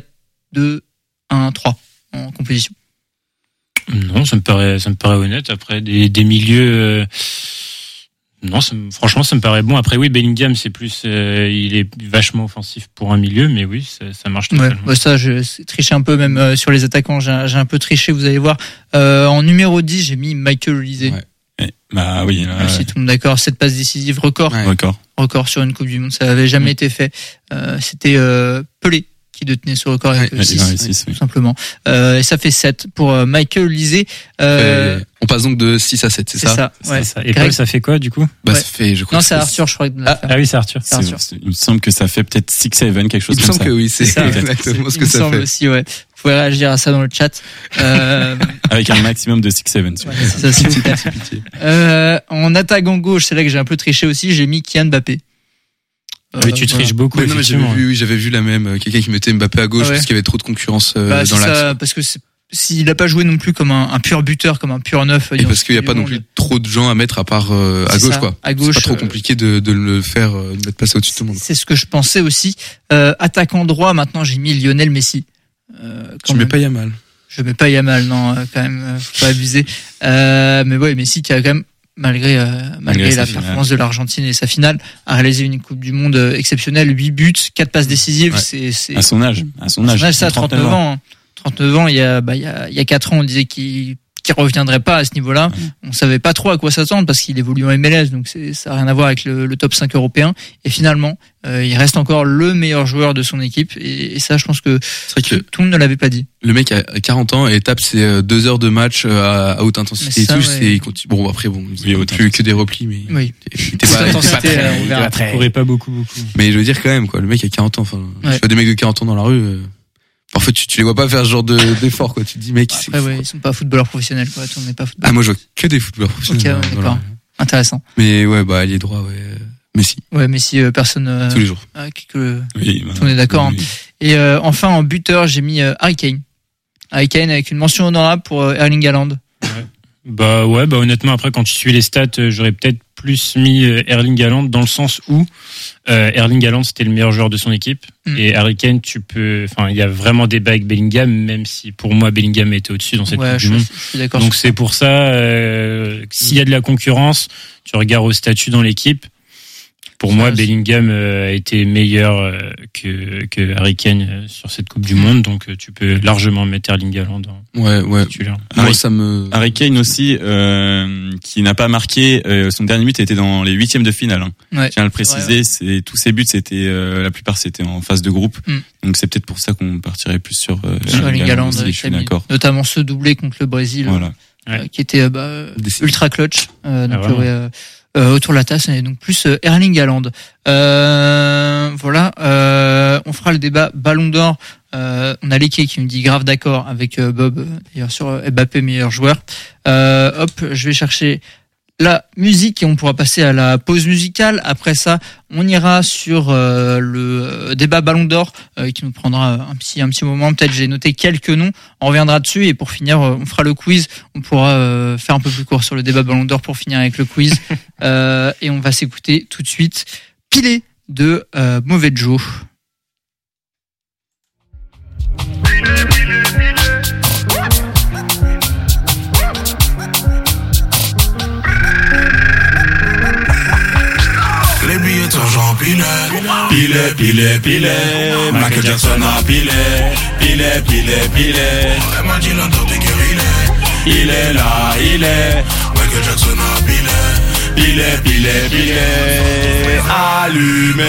en composition. Non, ça me paraît honnête. Après des milieux, non, franchement, ça me paraît bon. Après, oui, Bellingham, c'est plus, il est vachement offensif pour un milieu, mais oui, ça marche totalement. Ouais, ça, j'ai triché un peu même sur les attaquants. J'ai un peu triché, vous allez voir. En numéro 10, j'ai mis Michael Olise. Ouais. Bah oui. Si tout le monde d'accord, cette passe décisive, record sur une Coupe du Monde, ça avait jamais été fait. C'était Pelé qui détenait ce record avec 6, oui. tout simplement. Et ça fait 7 pour Michael Lisée. On passe donc de 6 à 7, c'est ça? Ouais. C'est ça. Et Paul, ça fait quoi du coup? Ça fait, je crois. Non, c'est Arthur, je crois. Ah oui, c'est Arthur. Il me semble que ça fait peut-être 6-7, quelque chose comme ça. Il me semble que oui, c'est exactement ce que ça fait. Aussi, ouais. Vous pouvez réagir à ça dans le chat. Avec un maximum de 6-7. Ouais, c'est ça, s'il vous plaît. En attaque en gauche, c'est là que j'ai un peu triché aussi, j'ai mis Kylian Mbappé. Oui, tu triches beaucoup. Non, mais j'avais vu la même, quelqu'un qui mettait Mbappé à gauche parce qu'il y avait trop de concurrence dans l'axe. Parce que s'il a pas joué non plus comme un pur buteur, comme un pur neuf. Et parce qu'il y a pas non plus trop de gens à mettre à part à gauche, quoi. À gauche, c'est pas trop compliqué de le faire, de mettre passer au-dessus de tout le monde. C'est ce que je pensais aussi. Attaquant droit, maintenant j'ai mis Lionel Messi. Tu mets pas Yamal? Je mets pas Yamal, non, quand même, faut pas abuser. Mais ouais, Messi qui a quand même, malgré la performance de l'Argentine et sa finale, a réalisé une Coupe du Monde exceptionnelle, 8 buts, 4 passes décisives. Ouais. C'est à son âge, ça, 39 ans. 39 ans, il y a 4 ans, on disait qu'il reviendrait pas à ce niveau-là. On savait pas trop à quoi s'attendre parce qu'il évolue en MLS, donc ça a rien à voir avec le top 5 européen. Et finalement, il reste encore le meilleur joueur de son équipe. Et ça, je pense que tout le monde ne l'avait pas dit. Le mec a 40 ans et tape ses 2 heures de match à haute intensité et tout. Il continue. Bon, après, plus que des replis, mais. Oui. Il courait pas beaucoup. Mais je veux dire quand même, quoi. Le mec a 40 ans. Enfin, je vois des mecs de 40 ans dans la rue. En fait, tu les vois pas faire ce genre d'effort, quoi. Tu te dis, mec, après, ils sont pas footballeurs professionnels, quoi. On n'est pas footballeur. Ah, moi, je vois que des footballeurs professionnels. Ok, d'accord. Intéressant. Mais ouais, allié droit, ouais. Messi. Ouais, Messi, personne. Tous les jours. On est d'accord. Oui. Et enfin, en buteur, j'ai mis Harry Kane. Harry Kane avec une mention honorable pour Erling Haaland. Ouais. Honnêtement, après, quand tu suis les stats, j'aurais peut-être plus mis Erling Haaland dans le sens où Erling Haaland c'était le meilleur joueur de son équipe et Harry Kane il y a vraiment débat avec Bellingham, même si pour moi Bellingham était au-dessus dans cette Coupe du Monde. Je suis d'accord. Donc c'est pour ça s'il y a de la concurrence, tu regardes au statut dans l'équipe. Pour moi, Bellingham a été meilleur que Harry Kane sur cette Coupe du Monde, donc tu peux largement mettre Erling Haaland en titulaire. Harry Kane aussi, qui n'a pas marqué, son dernier but était dans les 8e de finale. Je tiens à le préciser, tous ses buts, la plupart c'était en phase de groupe, donc c'est peut-être pour ça qu'on partirait plus sur Erling Haaland. Je suis d'accord. Notamment ce doublé contre le Brésil, qui était ultra clutch. Autour de la tasse, et donc plus Erling Haaland. On fera le débat Ballon d'Or. On a Léké qui me dit grave d'accord avec Bob, d'ailleurs sur Mbappé meilleur joueur. Je vais chercher la musique et on pourra passer à la pause musicale. Après ça, on ira sur le débat Ballon d'Or qui nous prendra un petit moment. Peut-être j'ai noté quelques noms. On reviendra dessus et pour finir, on fera le quiz. On pourra faire un peu plus court sur le débat Ballon d'Or pour finir avec le quiz. Et on va s'écouter tout de suite Pilé de Mauvais Joe. Pilé, Michael Jackson a pilé. Elle m'a dit l'entendre de guérir, il est là, Michael Jackson a pilé. Allumé.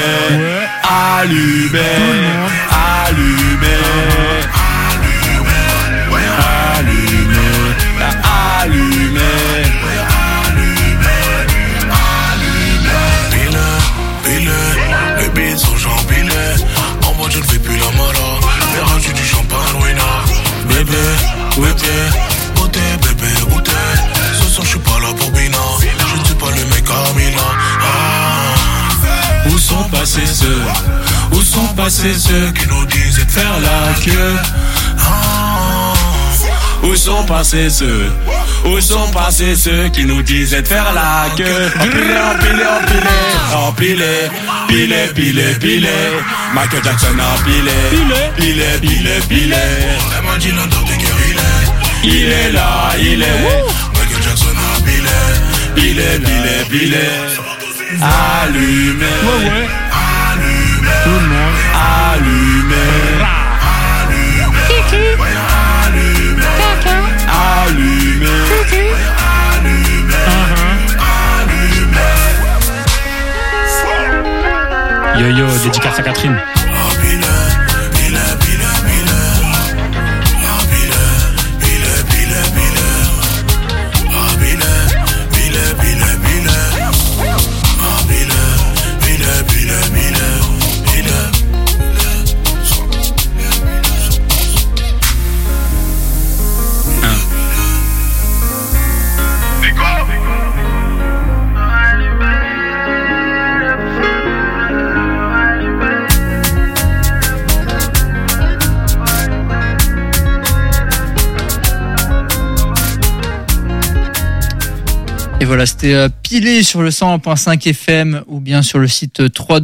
Les beats sont j'empilés. En mode je ne fais plus la mala. Mais rajoute du champagne, ruinard. Bébé, où t'es? Où t'es, bébé, où t'es? Ce soir je suis pas là pour Bina. Je ne suis pas le mec à Milan. Où sont passés ceux qui nous disaient de faire la queue? Où sont passés ceux qui nous disaient de faire la queue? Pilé. Michael Jackson a pilé. Elle m'a dit l'entendre de guérir, il est là, Michael Jackson a pilé. Allumé. Tout le monde allumé. Yo, dédicace à Catherine. Et voilà, c'était pilé sur le 101.5 FM ou bien sur le site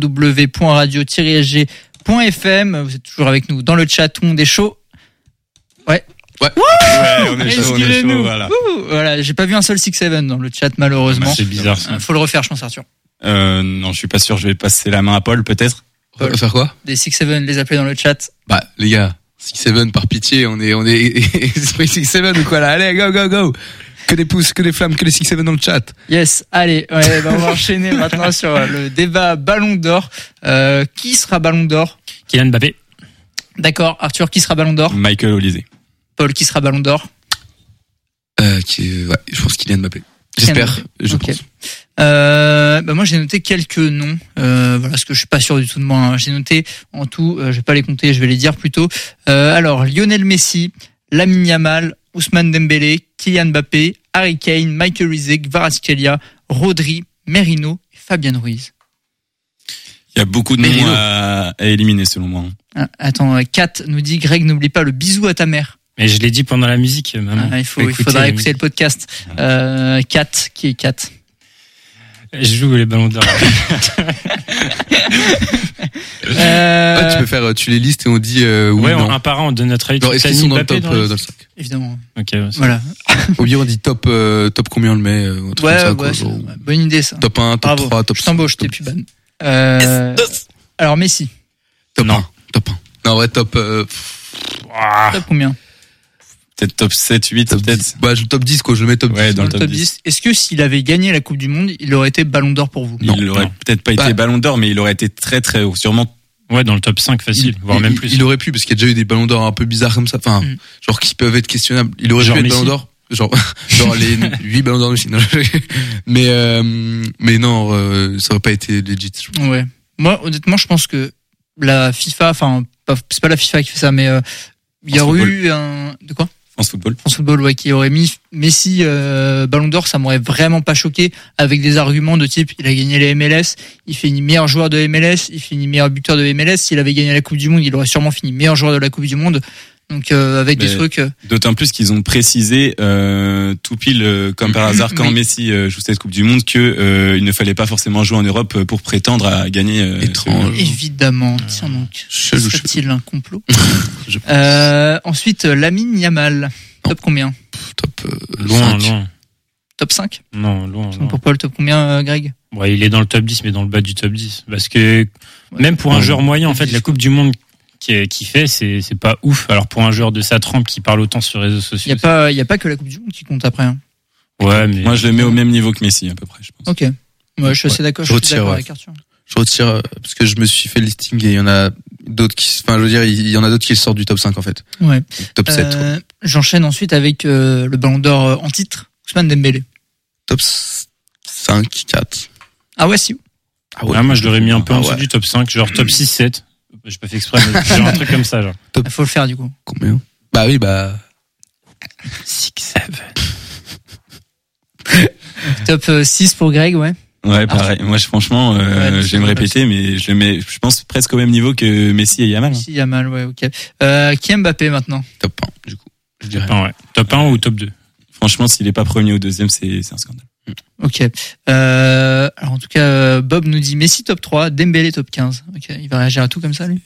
www.radio-sg.fm. Vous êtes toujours avec nous dans le chat, tout le monde est chaud. Ouais. Ouais, on est chaud, voilà. Voilà, j'ai pas vu un seul 6-7 dans le chat malheureusement. C'est bizarre ça. Faut le refaire, je pense, Arthur. Non, je suis pas sûr, je vais passer la main à Paul, peut-être. Paul. Faire quoi? Des 6-7, les appeler dans le chat. Bah, les gars, 6-7, par pitié, on est esprit 6-7 ou quoi là? Allez, go! Que des pouces, que des flammes, que les 6-7 dans le chat. Yes, allez, ouais, on va enchaîner maintenant sur le débat Ballon d'Or. Qui sera Ballon d'Or? Kylian Mbappé. D'accord, Arthur, qui sera Ballon d'Or? Michael Olise. Paul, qui sera Ballon d'Or? Ouais, je pense Kylian Mbappé. J'espère, je Ok. pense. Moi j'ai noté quelques noms, voilà, parce que je suis pas sûr du tout de moi, hein. J'ai noté en tout, je vais pas les compter, je vais les dire plutôt. Alors Lionel Messi, Lamine Yamal, Ousmane Dembélé, Kylian Mbappé, Harry Kane, Michael Olise, Kvaratskhelia, Rodri, Merino et Fabian Ruiz. Il y a beaucoup de noms à éliminer selon moi. Ah, attends, Kat nous dit Greg, n'oublie pas le bisou à ta mère. Mais je l'ai dit pendant la musique, maman. Il faudra écouter le podcast. Kat, qui est Kat? Je joue les ballons d'or. Tu peux faire, tu les listes et on dit oui, ouais, non. Un par un, on donne notre avis. Est-ce qu'ils sont dans le top, dans le 5? Évidemment. Ok, ouais, voilà. Ou bien on dit top combien on le met, un truc comme ça, quoi, bonne idée ça. Top 1, top Bravo. 3, top 5. Je t'embauche, t'es plus ban. Alors Messi. Top 1. Non, ouais, top, Top combien? Peut-être top 7, 8, peut-être. Bah, le top 10, quoi, je le mets top 10. Ouais, dans le top 10. Est-ce que s'il avait gagné la Coupe du Monde, il aurait été Ballon d'Or pour vous? Il aurait peut-être pas été Ballon d'Or, mais il aurait été très très haut, sûrement. Ouais, dans le top 5 facile, voire même plus. Il aurait pu, parce qu'il y a déjà eu des Ballons d'Or un peu bizarres comme ça, enfin, genre qui peuvent être questionnables. Il aurait pu être Ballon d'Or. Genre les 8 Ballons d'Or aussi. Mais non, ça aurait pas été legit. Ouais. Moi, honnêtement, je pense que la FIFA, enfin, c'est pas la FIFA qui fait ça, mais il y aurait eu un... De quoi? France Football, ouais, qui aurait mis Messi Ballon d'Or, ça m'aurait vraiment pas choqué, avec des arguments de type il a gagné les MLS, il finit meilleur joueur de MLS, il finit meilleur buteur de MLS. S'il avait gagné la Coupe du Monde, il aurait sûrement fini meilleur joueur de la Coupe du Monde. Donc avec des trucs. D'autant plus qu'ils ont précisé tout pile comme par hasard quand Messi joue cette Coupe du Monde que il ne fallait pas forcément jouer en Europe pour prétendre à gagner. Évidemment. Tiens donc. Serait-il un complot? Ensuite Lamine Yamal. Top combien? Top loin. Top 5? Non, loin. Pour Paul, top combien, Greg? Ouais, il est dans le top 10, mais dans le bas du top 10. Parce que même pour un joueur moyen, en fait, la Coupe du Monde qui fait, c'est pas ouf. Alors pour un joueur de sa trempe qui parle autant sur les réseaux sociaux. Il y a pas que la Coupe du Monde qui compte après, hein. Ouais, mais moi je le mets au même niveau que Messi à peu près, je pense. Ok. Ouais, je suis assez d'accord. Je retire avec Arthur. Je retire parce que je me suis fait le listing et il y en a d'autres il y en a d'autres qui sortent du top 5 en fait. Ouais. Top 7. J'enchaîne ensuite avec le Ballon d'Or en titre, Ousmane Dembélé. Top 5, 4. Ah ouais, si. Ah ouais. Moi je l'aurais mis un peu en dessous du top 5, genre top 6, 7. J'ai pas fait exprès, mais genre un truc comme ça, genre. Il faut le faire, du coup. Combien? Bah oui, 6, 7. Top 6 pour Greg, ouais. Ouais, pareil. Moi, franchement, je vais me répéter, mais je le mets, je pense, presque au même niveau que Messi et Yamal. Messi, Yamal, ouais, ok. Qui est Mbappé maintenant? Top 1, du coup. Je dirais. Top 1, ouais. Top 1 ou top 2? Franchement, s'il est pas premier ou deuxième, c'est un scandale. Ok. Alors, en tout cas, Bob nous dit Messi top 3, Dembélé top 15. Ok. Il va réagir à tout comme ça, lui?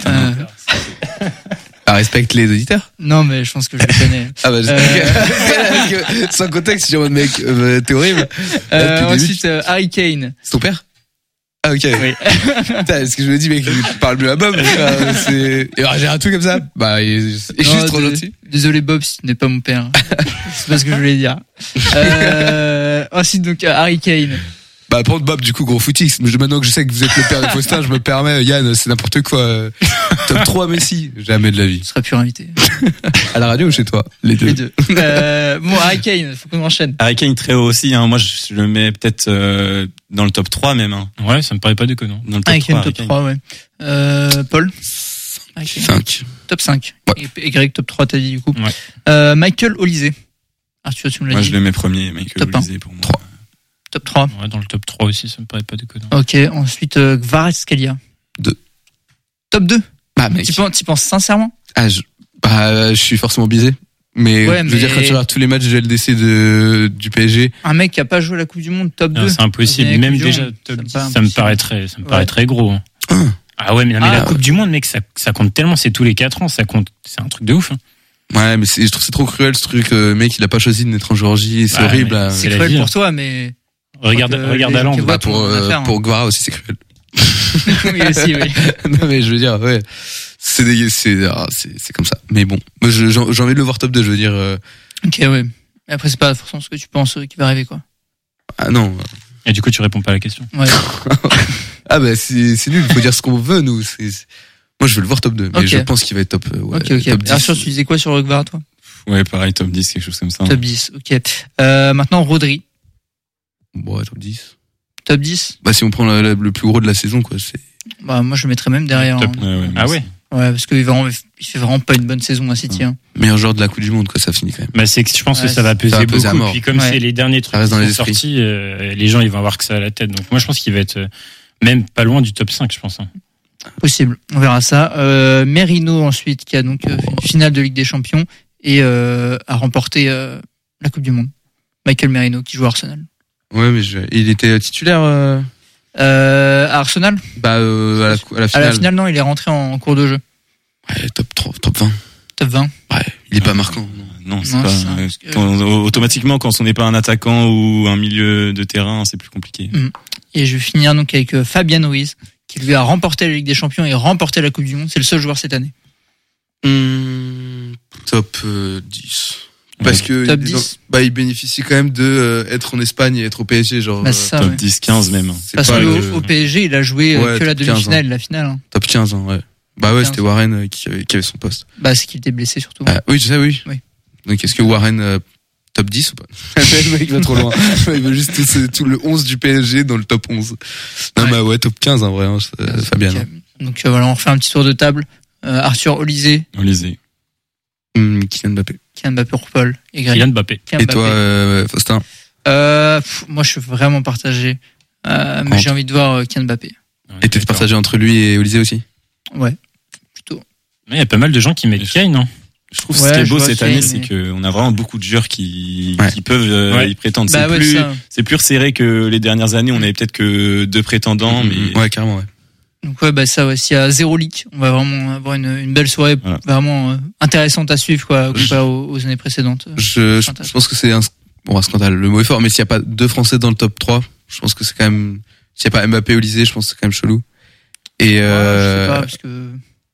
Respecte les auditeurs? Non, mais je pense que je le connais. Ah bah, sans contexte, je suis en mode mec, t'es horrible. Ensuite, Harry Kane. C'est ton père? Ah, ok. Oui. Putain, ce que je me dis, mec, il parle mieux à Bob. Il va réagir à tout comme ça? Bah, il est juste trop gentil. Désolé, Bob, si tu n'es pas mon père. C'est pas ce que je voulais dire. Ensuite, donc, Harry Kane. Bah, prendre Bob, du coup, gros footix. Maintenant que je sais que vous êtes le père de Faustin, je me permets, Yann, c'est n'importe quoi. Top 3 Messi. Jamais de la vie. Tu seras plus invité. À la radio ou chez toi? Les deux. Bon, Harry Kane, faut qu'on enchaîne. Harry Kane très haut aussi, hein. Moi, je le mets peut-être, dans le top 3 même, hein. Ouais, ça me paraît pas déconnant. Dans le top 3. Top 3, ouais. Paul? 5. Top 5. Ouais. Et Greg, top 3, t'as dit, du coup. Ouais. Michael Olise. Arthur, tu me l'as dit. Moi, je le mets premier, Michael Olise pour moi. 3. Top 3. Ouais, dans le top 3 aussi, ça me paraît pas déconnant. Ok, ensuite, Kvaratskhelia. 2. Top 2? Bah, mec. Tu penses sincèrement? Je suis forcément biaisé. Mais Ouais, je veux dire, quand tu regardes tous les matchs de LDC du PSG, Un mec qui a pas joué à la Coupe du Monde, top 2. Non, c'est impossible. Avec Même Coupe du déjà Monde, top me 10, paraît ça me paraît impossible. très gros. Hein. Ah ouais, mais la Coupe du Monde, mec, ça compte tellement. C'est tous les 4 ans, ça compte. C'est un truc de ouf. Hein. ouais, mais je trouve que c'est trop cruel ce truc. Mec, il a pas choisi de naître en Géorgie, c'est Ouais, horrible. mais là. C'est la cruel vie, pour hein. toi, mais Regarde les gens Haaland. qui voient ton affaire, Pour Guevara aussi, c'est cruel. oui aussi, oui. Non, mais je veux dire, ouais, c'est comme ça. Mais bon, moi, j'ai envie de le voir top 2, je veux dire. Ok, ouais. Mais après, c'est pas forcément ce que tu penses qui va arriver, quoi. Ah non. Et du coup, tu réponds pas à la question. Ouais. Ah bah c'est nul, il faut dire ce qu'on veut, nous. Moi, je veux le voir top 2, mais Ok. je pense qu'il va être top, ouais, Ok. top 10. Arthur, tu disais quoi sur Guevara, toi? Ouais, pareil, top 10, quelque chose comme ça. Top 10, ok. Maintenant, Rodri. Ouais, top 10. Top 10? Bah, si on prend le plus gros de la saison, quoi, c'est. Bah, moi, je le mettrais même derrière. Top. Hein. Ah ouais. Ouais, parce qu'il fait vraiment pas une bonne saison à City, hein. Meilleur joueur de la Coupe du Monde, quoi, ça finit quand même. Bah, c'est que je pense que Ouais, ça va peser ça va peser à beaucoup. mort. Puis comme Ouais. c'est les derniers trucs Ça reste qui dans les sont esprits. sortis, les gens ils vont avoir que ça à la tête. Donc moi je pense qu'il va être même pas loin du top 5, je pense. Hein. Possible, on verra ça. Merino ensuite, qui a donc fait une finale de Ligue des Champions et a remporté la Coupe du Monde. Michael Merino, qui joue à Arsenal. Ouais, mais il était titulaire, À Arsenal? à la À finale. la finale, non, il est rentré en cours de jeu. Ouais, top 20. Top 20. Ouais, il est pas marquant. Non, c'est Non, pas. c'est ça, parce que- Automatiquement, quand on n'est pas un attaquant ou un milieu de terrain, c'est plus compliqué. Et je vais finir donc avec Fabien Ruiz, qui lui a remporté la Ligue des Champions et remporté la Coupe du Monde. C'est le seul joueur cette année. Top 10. Parce que Top 10. il bénéficie quand même de être en Espagne et être au PSG, genre. Bah, c'est ça, Top ouais. 10, 15 même. c'est Parce pas qu'au PSG, il a joué Ouais, que la top 15, demi-finale et la finale. Hein. top 15, hein, ouais. Bah ouais, 15. c'était Warren qui avait son poste. Bah, c'est qu'il était blessé surtout. Ah, oui, tu sais, oui. Oui. Donc, est-ce que Warren, top 10 ou pas? Le mec va trop loin. Il veut juste tout le 11 du PSG dans le top 11. Non, Ouais. bah ouais, top 15, en vrai, hein, Fabien. Ok. Donc voilà, on refait un petit tour de table. Arthur Olysée, On lisait. Kylian Mbappé. Kylian Mbappé pour Paul et Greg. Kylian Mbappé. Kylian Et Mbappé. toi, Faustin? Moi, je suis vraiment partagé. Mais j'ai envie de voir Kylian Mbappé. Et t'es partagé entre lui et Olysée aussi? Ouais, plutôt. Mais il y a pas mal de gens qui mettent Kane, non? Je trouve Ouais, ce qui est je beau vois cette Kane, année, mais- c'est qu'on a vraiment beaucoup de joueurs qui Ouais. peuvent y prétendre. Bah ouais, ça. C'est plus resserré que les dernières années. On avait peut-être que 2 prétendants, mais Ouais, carrément, ouais. Donc ouais, bah ça, ouais, s'il y a 0 leak, on va vraiment avoir une belle soirée, Voilà. vraiment intéressante à suivre, quoi, comparé aux années précédentes. Je pense que c'est un scandale, le mot est fort, mais s'il n'y a pas 2 Français dans le top 3, je pense que c'est quand même, s'il n'y a pas Mbappé Olysée, je pense que c'est quand même chelou. Et, Ouais, je sais pas, parce que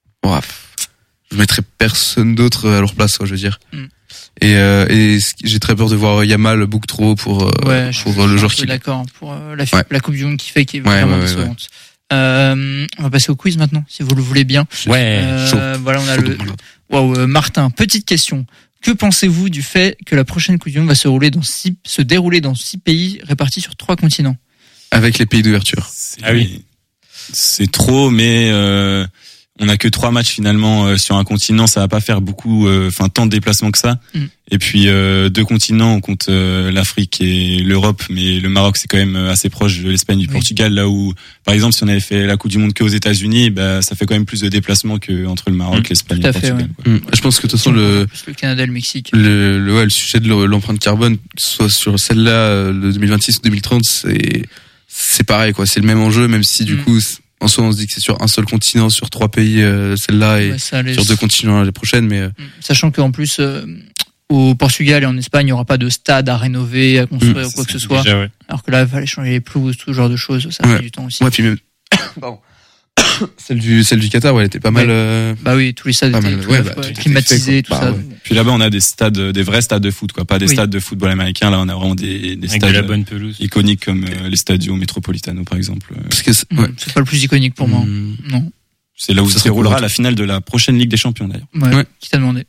je mettrais personne d'autre à leur place, quoi, je veux dire. Mm. Et j'ai très peur de voir Yamal beaucoup trop pour ouais, le joueur je suis qui. d'accord pour Ouais. la Coupe du Monde qui est Ouais, vraiment ouais, décevante. On va passer au quiz maintenant, si vous le voulez bien. Ouais. Voilà, on a Chaud, le. voilà. Waouh, Martin, petite question. Que pensez-vous du fait que la prochaine Coupe du Monde va se dérouler dans 6 pays répartis sur 3 continents? Avec les pays d'ouverture. Ah oui. C'est trop, mais on a que 3 matchs finalement sur un continent. Ça va pas faire beaucoup, tant de déplacements que ça. Mm. Et puis 2 continents, on compte l'Afrique et l'Europe, mais le Maroc c'est quand même assez proche de l'Espagne, du Oui. Portugal. Là où, par exemple, si on avait fait la Coupe du Monde que aux États-Unis, bah ça fait quand même plus de déplacements que entre le Maroc, l'Espagne Tout et à le fait, Portugal. quoi. Je pense que de toute façon le Canada et le Mexique. le sujet de l'empreinte carbone, que ce soit sur celle-là, le 2026 ou 2030, c'est pareil, quoi. C'est le même enjeu, même si du coup, en soi, on se dit que c'est sur un seul continent, sur 3 pays, celle-là, et Ouais, ça allait- sur 2 continents les prochaines, mais Sachant qu'en plus, au Portugal et en Espagne, il n'y aura pas de stade à rénover, à construire ou quoi que ce soit. Déjà, ouais. Alors que là, il fallait changer les pelouses, tout ce genre de choses. Ça Ouais. fait du temps aussi. ouais, puis même, pardon. celle du Qatar, ouais, elle était pas mal. Bah oui, tous les stades Pas étaient mal, ouais, bah, tout tout était climatisés, fait, tout quoi. ça. Bah, ouais. Puis là-bas, on a des stades, des vrais stades de foot, quoi, pas des Oui. stades de football américain. Là, on a vraiment des Avec stades de la bonne pelouse. iconiques comme les Stadio Metropolitano, par exemple. Parce que, ouais. C'est pas le plus iconique pour moi. Mm. Non. C'est là où Ça se serait déroulera cool. la finale de la prochaine Ligue des Champions, d'ailleurs. Ouais. Ouais. Qui t'a demandé?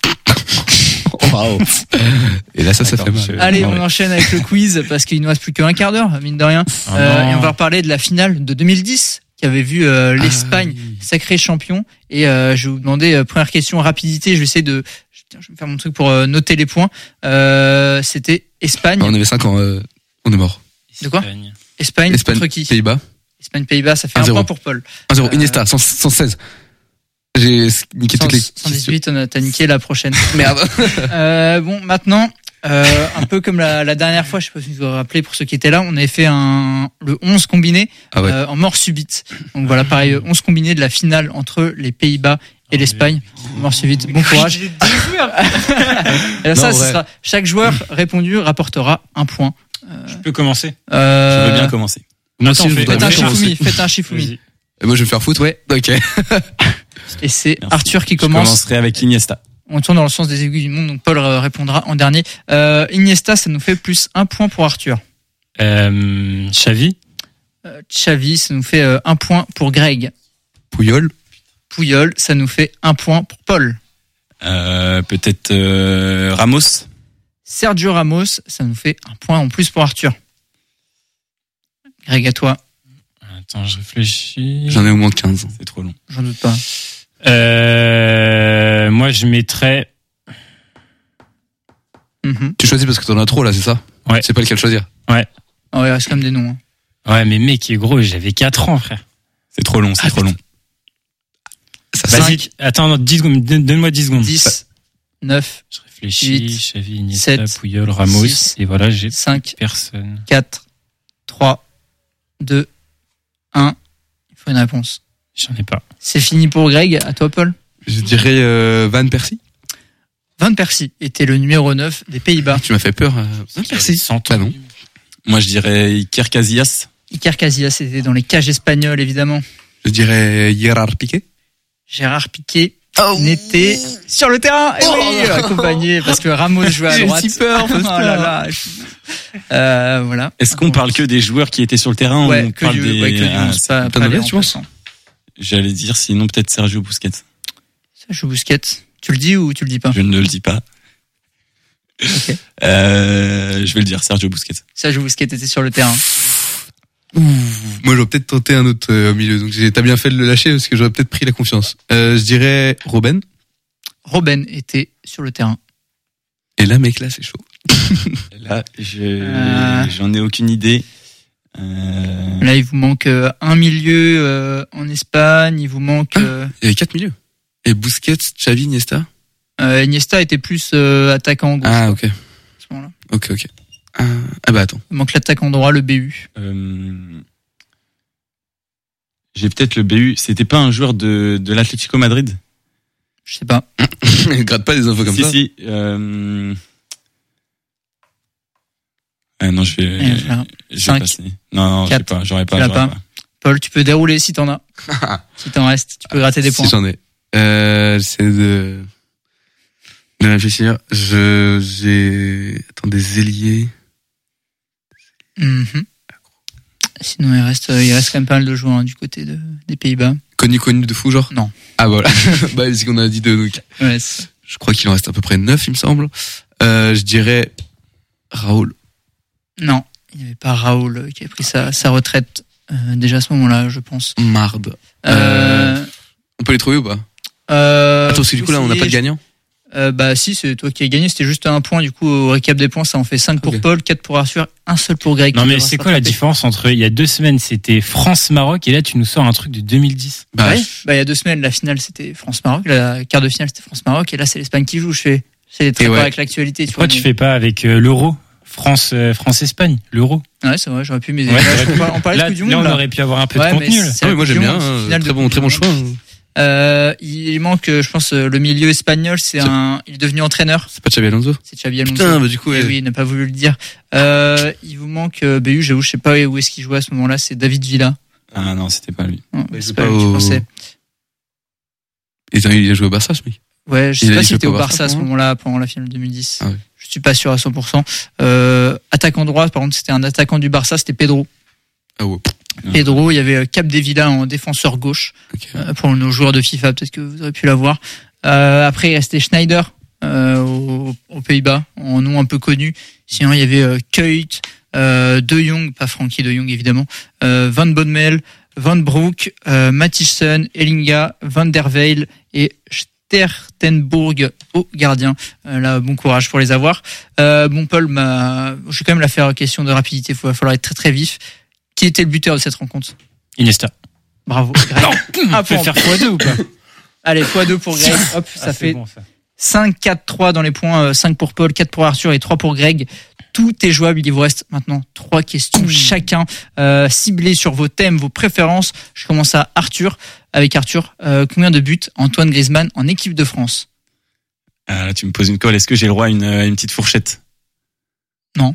Et là, ça fait D'accord, mal. Allez, non, on ouais. enchaîne avec le quiz parce qu'il nous reste plus qu'un quart d'heure, mine de rien. Ah non. Et on va reparler de la finale de 2010 qui avait vu l'Espagne sacré champion. Et je vais vous demander, première question, rapidité. Je vais essayer de... Tiens, je vais me faire mon truc pour noter les points. C'était Espagne. On avait 5 ans, on est mort. De quoi Espagne. Espagne, Espagne, contre qui? Pays-Bas. Espagne-Pays-Bas, ça fait 1 1-0. point pour Paul. 1-0, Iniesta, 116. J'ai niqué toutes les 118, t'as niqué la prochaine. Merde. Bon, maintenant, un peu comme la dernière fois, je sais pas si vous vous rappelez, pour ceux qui étaient là, on avait fait le 11 combiné en mort subite. Donc voilà, pareil, 11 combiné de la finale entre les Pays-Bas et l'Espagne. Mort subite, bon courage. Et là, ça sera, chaque joueur répondu rapportera un point. Je peux commencer. Je veux bien commencer. Moi aussi, je voudrais bien commencer. Faites un Shifumi. Et moi, je vais me faire foutre. Ouais. Ok. Et c'est Merci. Arthur qui Je commence. commencerai avec Iniesta. On tourne dans le sens des aiguilles du monde, donc Paul répondra en dernier. Iniesta, ça nous fait plus un point pour Arthur. Xavi. Xavi, ça nous fait un point pour Greg. Puyol, ça nous fait un point pour Paul. Peut-être Ramos. Sergio Ramos, ça nous fait un point en plus pour Arthur. Greg, à toi. Attends, je réfléchis. J'en ai au moins 15. C'est trop long. J'en doute pas. Moi, je mettrais. Tu choisis parce que t'en as trop là, c'est ça? Ouais. C'est pas lequel choisir. Ouais. Oh, il reste quand même des noms. Hein. Ouais, mais mec, gros, j'avais 4 ans, frère. C'est trop long, c'est trop long. Vas-y, attends, non, 10 secondes, donne-moi 10 secondes. 10, 9, Je réfléchis, 8, Xavi, Iniesta, 7, Puyol, Ramos, 6, et voilà, j'ai 5, personne. 4, 3, 2, 1. Il faut une réponse. J'en ai pas. C'est fini pour Greg. À toi, Paul. Je dirais Van Persie. Van Persie était le numéro 9 des Pays-Bas. Tu m'as fait peur. Van Persie. Bah non. Moi, je dirais Iker Casillas. Iker Casillas était dans les cages espagnoles, évidemment. Je dirais Gérard Piqué. Gérard Piqué n'était sur le terrain. Et oui, accompagné parce que Ramos jouait à droite. J'ai si peur. Oh là là. Voilà. Est-ce qu'on parle que des joueurs qui étaient sur le terrain ou on que parle des... du pas t'en as les tu penses? remplaçants. J'allais dire sinon peut-être Sergio Busquets. Sergio Busquets. Tu le dis ou tu le dis pas? Je ne le dis pas. Ok. Je vais le dire, Sergio Busquets. Sergio Busquets était sur le terrain. Moi, j'aurais peut-être tenté un autre au milieu. Donc, t'as bien fait de le lâcher parce que j'aurais peut-être pris la confiance. Je dirais Robben. Robben était sur le terrain. Et là, mec, là, c'est chaud. Là, j'en ai aucune idée. Là, il vous manque un milieu en Espagne. Il vous manque. Il y avait 4 milieux. Et Busquets, Xavi, Iniesta. Iniesta était plus attaquant gauche. Ah, ok. À ce moment-là. Ok. Ah bah attends. Il manque l'attaquant droit, le BU. J'ai peut-être le BU. C'était pas un joueur de l'Atlético Madrid? Je sais pas. Gratte pas des infos comme ça. Si. Non, je vais 5, passer. Non, 4, je sais pas. J'aurais pas. tu l'as pas. Paul, tu peux dérouler si t'en as. Si t'en restes, tu peux gratter des points. Si j'en ai. C'est de réfléchir. J'ai des ailiers. Sinon, il reste quand même pas mal de joueurs du côté des Pays-Bas. Connu de fou, genre? Non. Ah, voilà. Bah, c'est qu'on a dit deux, donc. Ouais, je crois qu'il en reste à peu près 9, il me semble. Je dirais Raoul. non, il n'y avait pas Raoul qui avait pris sa retraite déjà à ce moment-là, je pense. Marde. On peut les trouver ou pas? Attends, parce que du coup, là, on n'a pas de gagnant. Bah si, c'est toi qui as gagné, c'était juste un point, du coup au récap des points ça en fait 5 pour Paul, 4 pour Arthur, un seul pour Greg. Non mais c'est quoi la différence entre il y a 2 semaines c'était France-Maroc et là tu nous sors un truc de 2010? Bah il y a 2 semaines la finale c'était France-Maroc, la quart de finale c'était France-Maroc et là c'est l'Espagne qui joue, c'est très pas avec l'actualité. Pourquoi tu fais pas avec l'Euro? France-Espagne, l'Euro. Ouais, c'est vrai, j'aurais pu, mais on parlait du monde. Là, on aurait pu avoir un peu de contenu. Mais moi j'aime bien, très bon choix. Il manque, je pense, le milieu espagnol, il est devenu entraîneur. C'est pas Xabi Alonso? C'est Xabi Alonso. Putain, bah du coup, oui, il n'a pas voulu le dire. Il vous manque, BU, je sais pas où est-ce qu'il jouait à ce moment-là, c'est David Villa. Ah non, c'était pas lui. Non, c'est pas lui, je pensais. Il a joué au Barça, ce mec. Ouais, je sais pas si c'était au Barça à ce moment-là, pendant la finale 2010. Ah oui. Je suis pas sûr à 100%. Attaquant droit, par contre, c'était un attaquant du Barça, c'était Pedro. Ah ouais. Pedro, il y avait Capdevila en défenseur gauche. Okay. Pour nos joueurs de FIFA, peut-être que vous aurez pu l'avoir. Après, il restait Schneider aux Pays-Bas, en nom un peu connu. Sinon, il y avait Kuyt, De Jong, pas Frankie De Jong évidemment, Van Bommel, Van Broek, Mathijsen, Ellinga, Van der Veil et Stertenbourg au gardien. Là, bon courage pour les avoir. Bon, Paul, je vais quand même la faire question de rapidité. Il va falloir être très très vif. Qui était le buteur de cette rencontre? Iniesta. Bravo. On peut faire x2 ou pas? Allez, x2 pour Greg. Hop, ça fait bon, ça. 5, 4, 3 dans les points. 5 pour Paul, 4 pour Arthur et 3 pour Greg. Tout est jouable. Il vous reste maintenant 3 questions chacun, ciblées sur vos thèmes, vos préférences. Je commence à Arthur. Avec Arthur, combien de buts Antoine Griezmann en équipe de France? Là, tu me poses une colle. Est-ce que j'ai le droit à une petite fourchette? Non.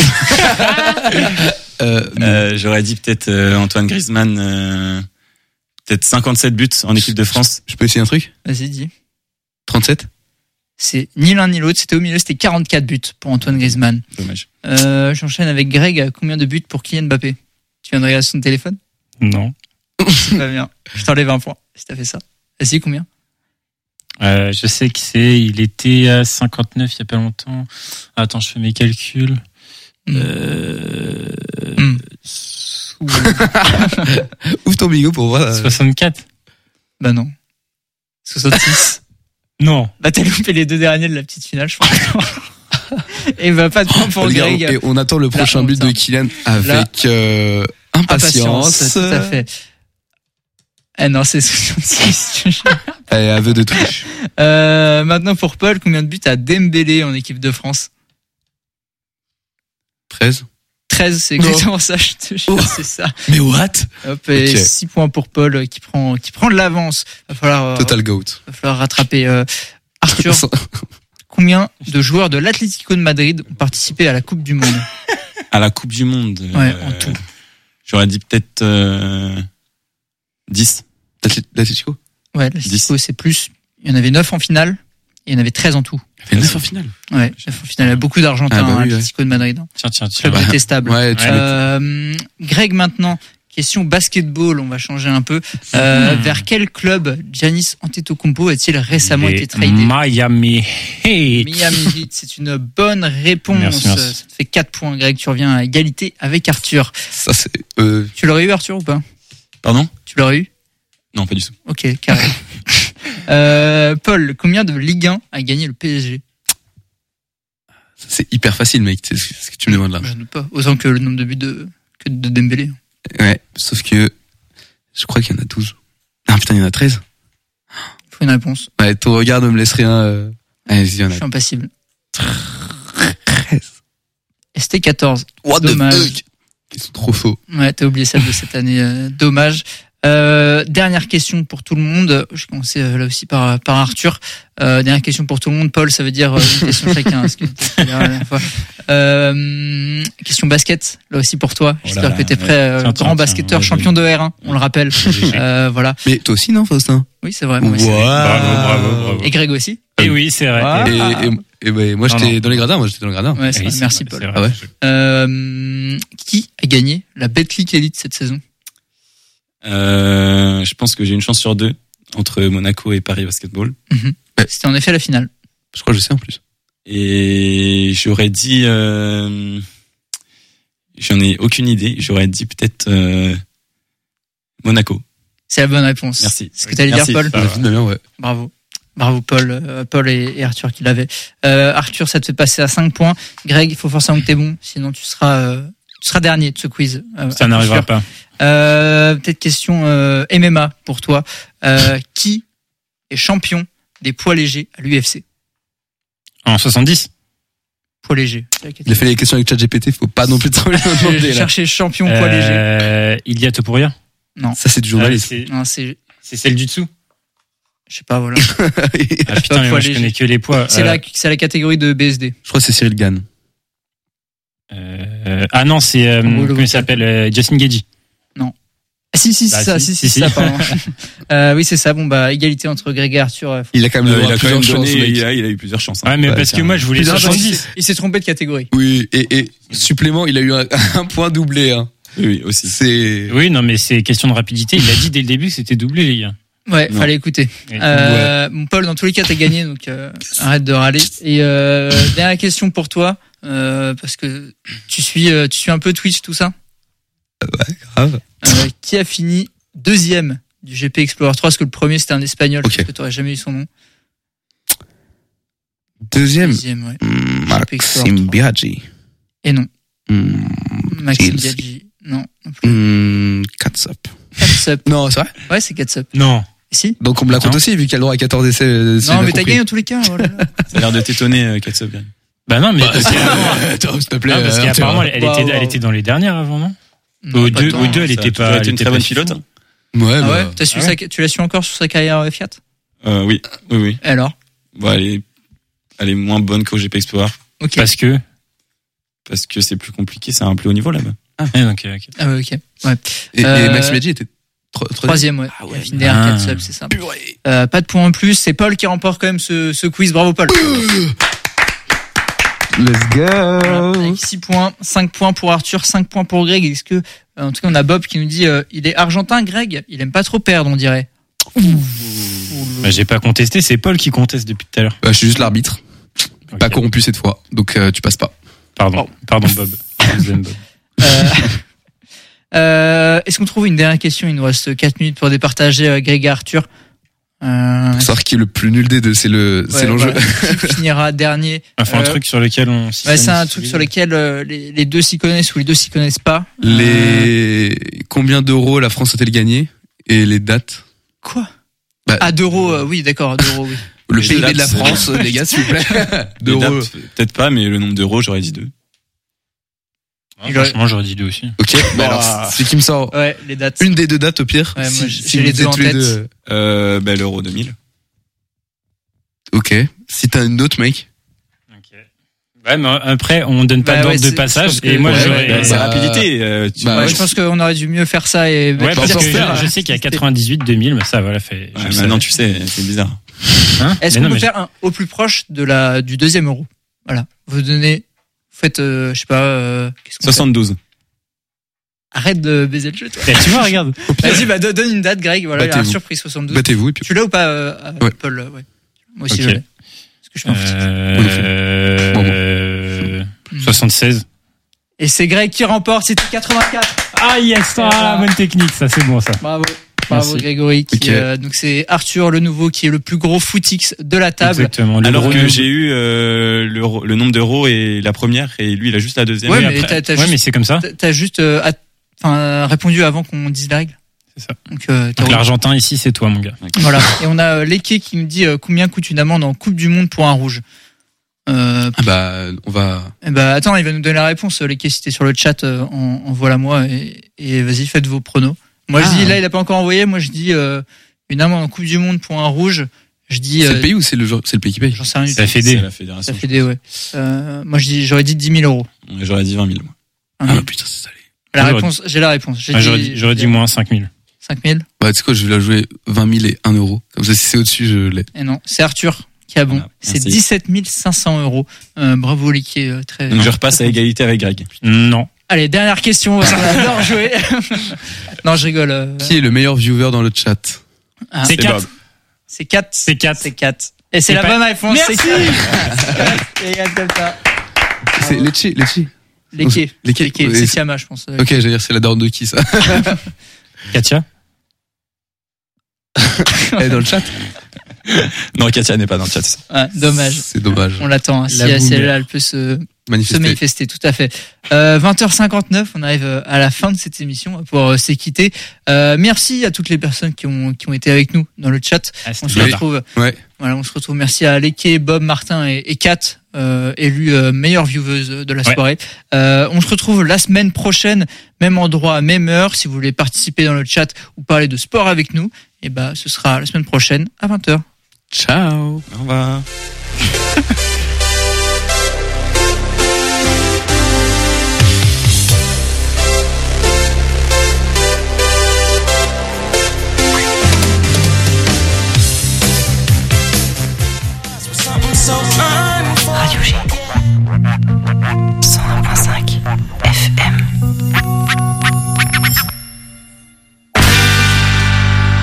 J'aurais dit peut-être Antoine Griezmann, peut-être 57 buts en équipe de France. Je peux essayer un truc? Vas-y, dis. 37? C'est ni l'un ni l'autre. C'était au milieu. C'était 44 buts pour Antoine Griezmann. Dommage. J'enchaîne avec Greg. Combien de buts pour Kylian Mbappé? Tu viens de regarder son téléphone? Non. C'est pas bien. Je t'enlève un point si t'as fait ça. Vas-y, combien? Je sais il était à 59 il y a pas longtemps. Attends, je fais mes calculs. Ouvre ton bigot pour voir. 64? Bah non. 66. Non. Bah t'as loupé les 2 derniers de la petite finale, je crois. Et bah pas de point pour Les gars, Greg. et on attend le prochain but de Kylian avec impatience. Tout à fait. Eh non, c'est 66. Allez, aveu de touche. Maintenant pour Paul, combien de buts a Dembélé en équipe de France? 13. 13, c'est exactement ça, je te jure, c'est ça. Mais what? Hop, et Ok. 6 points pour Paul qui prend de l'avance. Va falloir rattraper Arthur. Combien de joueurs de l'Atlético de Madrid ont participé à la Coupe du Monde? À la Coupe du Monde. Ouais, en tout. J'aurais dit peut-être 10. L'Atlético? Ouais, l'Atlético, c'est plus. Il y en avait 9 en finale. Et il y en avait 13 en tout. Il y avait 9 en finale. Ouais, 9 en finale. Il y a beaucoup d'Argentins à l'Atlético de Madrid. Tiens. Club détestable. Ouais, Greg, maintenant, question basketball, on va changer un peu. Vers quel club Giannis Antetokounmpo a-t-il récemment été tradé? Miami Heat. Miami Heat, c'est une bonne réponse. Merci. Ça te fait 4 points, Greg. Tu reviens à égalité avec Arthur. Ça, c'est, Tu l'aurais eu, Arthur, ou pas? Pardon? Tu l'aurais eu? Non, pas du tout. Ok, carré. Paul, combien de Ligue 1 a gagné le PSG? c'est hyper facile, mec. C'est ce que tu me demandes là. Je ne doute pas. Autant que le nombre de buts de Dembélé. Ouais, sauf que je crois qu'il y en a 12. Ah putain, il y en a 13. Il faut une réponse. Ouais, ton regard ne me laisse rien. Allez, il y en Je a suis impassible. 13. Et c'était 14. What Dommage. the fuck? Ils sont trop faux. Ouais, t'as oublié celle de cette année. Dommage. Dernière question pour tout le monde. Je vais commencer là aussi par Arthur. Dernière question pour tout le monde. Paul, ça veut dire une question chacun. Ce que la dernière fois. Question basket, là aussi pour toi. J'espère que t'es prêt. Grand basketteur, champion de R1, on le rappelle. Voilà. Mais toi aussi, non, Faustin? Oui, c'est vrai. Moi aussi. Bravo. Et Greg aussi. Et oui, c'est vrai. Ah. Et ben, moi, j'étais dans les gradins. Ouais, c'est Oui, vrai. Merci c'est Paul. vrai. Ah ouais? Qui a gagné la Betclic Elite cette saison? Je pense que j'ai une chance sur 2 entre Monaco et Paris Basketball. Ouais. C'était en effet la finale. Je crois que je sais en plus. Et j'aurais dit, j'en ai aucune idée. J'aurais dit peut-être Monaco. C'est la bonne réponse. Merci. C'est ce que t'allais dire, Merci. Paul? On a vu de ma mère, ouais. Bravo Paul et Arthur qui l'avaient. Arthur, ça te fait passer à 5 points. Greg, il faut forcément que t'es bon, sinon tu seras dernier de ce quiz. Ça n'arrivera pas. Peut-être question MMA pour toi. Qui est champion des poids légers à l'UFC? En 70? Poids léger. Il a fait les questions avec ChatGPT, faut pas non plus trop les demander, J'ai là. cherché champion poids léger. Ilia Topuria? Ça, c'est du journalisme. Non, c'est celle du dessous? je sais pas, voilà. Ah putain, mais moi je connais que les poids. C'est la catégorie de BSD. Je crois que c'est Cyril Gann. Ah non, c'est comment il s'appelle, Justin Gagey. Si, Bah, c'est ça, pardon. Oui, c'est ça. Bon, bah, égalité entre Greg et Arthur. Il a quand même Il a quand même plusieurs chances, donné, mec. il a eu plusieurs chances. Ouais, mais Ouais, parce que moi je voulais Non, 70. il s'est trompé de catégorie. Oui, et supplément, il a eu un point doublé, hein. Oui, aussi. C'est, Oui, non, mais c'est question de rapidité. Il a dit dès le début que c'était doublé, les gars. Ouais, Non. fallait écouter. Bon, Paul, dans tous les cas, t'as gagné, donc arrête de râler. Et dernière question pour toi, parce que tu suis un peu Twitch, tout ça. grave. Qui a fini deuxième du GP Explorer 3? Parce que le premier c'était un Espagnol, Ok. parce que t'aurais jamais eu son nom. Deuxième. Deuxième, ouais. Maxime Biaggi. Et non, Maxime Gilles. Biaggi. Non plus. Katsap. Catsup. Non, c'est vrai? Ouais, c'est Catsup. Non. Si. Donc on me la compte Non. aussi, vu qu'il y a le droit à 14 essais. si j'ai Non, bien mais t'as compris. gagné en tous les cas. Voilà. Ça a l'air de t'étonner, Katsub. Bah non, mais parce Attends, s'il te plaît. parce qu'apparemment, elle Wow. était dans les dernières avant, non? Non, Au pas deux, tant. elle était pas. Elle Elle une était très pas bonne si pilote. fou. Ouais, Ah ouais, bah. t'as suivi tu la suis encore sur sa carrière Fiat? Oui. Et alors? Bon, elle est moins bonne qu'au GP Explorer Ok. Parce que. parce que c'est plus compliqué, c'est un plus haut niveau là-bas. Ok. Ah ouais, ok. Ouais. Et Max Biaggi était Troisième, ouais. Ah ouais, Il a fini derrière ah. 4 subs, c'est ça. Pas de points en plus. C'est Paul qui remporte quand même ce quiz. Bravo, Paul. Let's go. Voilà, avec 6 points, 5 points pour Arthur, 5 points pour Greg. Est-ce que, en tout cas, on a Bob qui nous dit, il est argentin, Greg. Il aime pas trop perdre, on dirait. Bah, j'ai pas contesté, c'est Paul qui conteste depuis tout à l'heure. Bah, je suis juste l'arbitre. Ok. Pas corrompu cette fois. Donc tu passes pas. Pardon Bob. Je vous aime, Bob. Est-ce qu'on trouve une dernière question? Il nous reste 4 minutes pour départager Greg et Arthur. Pour savoir qui est le plus nul des deux, c'est l'enjeu. Voilà. Qui finira dernier? Enfin, un truc sur lequel on. Ouais, c'est un truc sur lequel les deux s'y connaissent ou les deux s'y connaissent pas. Combien d'euros la France a-t-elle gagné et les dates? Quoi? Bah, Ah, d'euros, oui, d'accord, d'euros, oui. Le Les PIB de la dates, France, les gars, s'il vous plaît. Les D'euros. dates, peut-être pas, mais le nombre d'euros, j'aurais dit 2. Franchement, j'aurais dit 2 aussi. Ok. Bah alors, c'est qui me sort Ouais, les dates. une des deux dates au pire. Ouais, moi, Si j'ai vous les deux êtes en tous les tête. deux, L'euro 2000. Ok. Si t'as une autre, mec. Ouais, mais après, on donne pas Bah d'ordre ouais, de c'est- je passage. pense que- Et moi, ouais, j'aurais. ouais, C'est bah, rapidité. bah, Ouais, ouais, je pense qu'on aurait dû mieux faire ça et Ouais, parce pire que faire. je sais qu'il y a 98, 2000, mais ça, voilà, fait. Ouais, maintenant, tu sais, c'est bizarre. Hein Est-ce Mais qu'on non, peut mais faire un au plus proche du deuxième euro? Voilà. Vous faites, je sais pas, qu'est-ce qu'on fait 72. Arrête de baiser le jeu, toi. Tu vois, regarde. Vas-y, bah, donne une date, Greg. Voilà, il y a un Battez-vous. surprise 72. Battez-vous et puis. Tu l'as ou pas, Ouais. Paul? Ouais. Moi aussi, Ok. je l'ai. Parce que je fais un petit. 76. Et c'est Greg qui remporte, c'était 84. Ah, yes, Voilà. bonne technique, ça, c'est bon, ça. Bravo. Merci. Bravo Grégory. Ok. Donc c'est Arthur le nouveau qui est le plus gros footix de la table. Exactement. Le Alors gros que noob. j'ai eu le nombre d'euros et la première, et lui, il a juste la deuxième. Ouais, Oui, mais après- t'as ouais, juste- mais c'est comme ça. T'as juste répondu avant qu'on dise la règle. C'est ça. Donc, t'as Donc, l'Argentin ici, c'est toi, mon gars. voilà. Et on a Leke qui nous dit combien coûte une amende en Coupe du Monde pour un rouge. Ah bah, on va. Eh ben, attends, il va nous donner la réponse. Leke, si t'es sur le chat, envoie-la moi et vas-y, faites vos pronos. Moi, je dis, là, il a pas encore envoyé. Moi, je dis une amende en Coupe du Monde pour un rouge. Je dis. C'est le pays ou c'est le pays qui paye? J'en sais rien du C'est la tout. Fédé. C'est la Ça fédération. fait des, ouais. Moi, j'aurais dit 10 000 euros. Ouais, j'aurais dit 20 000. Moi. Ah putain, c'est salé. J'ai la réponse. Ah, j'aurais dit moins 5000. 5 000. Bah, tu sais quoi, je vais la jouer 20 000 et 1 euro. Comme ça, si c'est au-dessus, je l'ai. Et non, c'est Arthur qui a bon. Voilà, C'est merci. 17 500 euros. Bravo, Licky. Très. Donc je repasse à égalité avec Greg. Non. Allez, dernière question. On adore jouer. Non, je rigole. Qui est le meilleur viewer dans le chat? Ah, C'est C'est 4. Bob. C'est 4. C'est 4. C'est 4. Et c'est Et la pas- bonne réponse. Merci. C'est 4. Et regarde comme ça. C'est Lecce. Licky. Licky. Licky. Ouais, C'est c'est- Tiama, je pense. Ok, j'allais dire, c'est la daronne de qui, ça? Katia. Elle est dans le chat? Non, Katia n'est pas dans le chat. Ah, dommage. C'est dommage. On l'attend. hein. Si La si elle est boomer. là, elle peut se Manifesté. manifester, tout à fait. 20h59, on arrive à la fin de cette émission pour s'équitter. Merci à toutes les personnes qui ont été avec nous dans le chat. On se Oui. retrouve. Ouais. Voilà, on se retrouve. Merci à Leke, Bob, Martin et Kat, élus meilleure vieweuse de la Ouais. soirée. On se retrouve la semaine prochaine, même endroit, même heure. Si vous voulez participer dans le chat ou parler de sport avec nous, et ce sera la semaine prochaine à 20h. Ciao. Au revoir.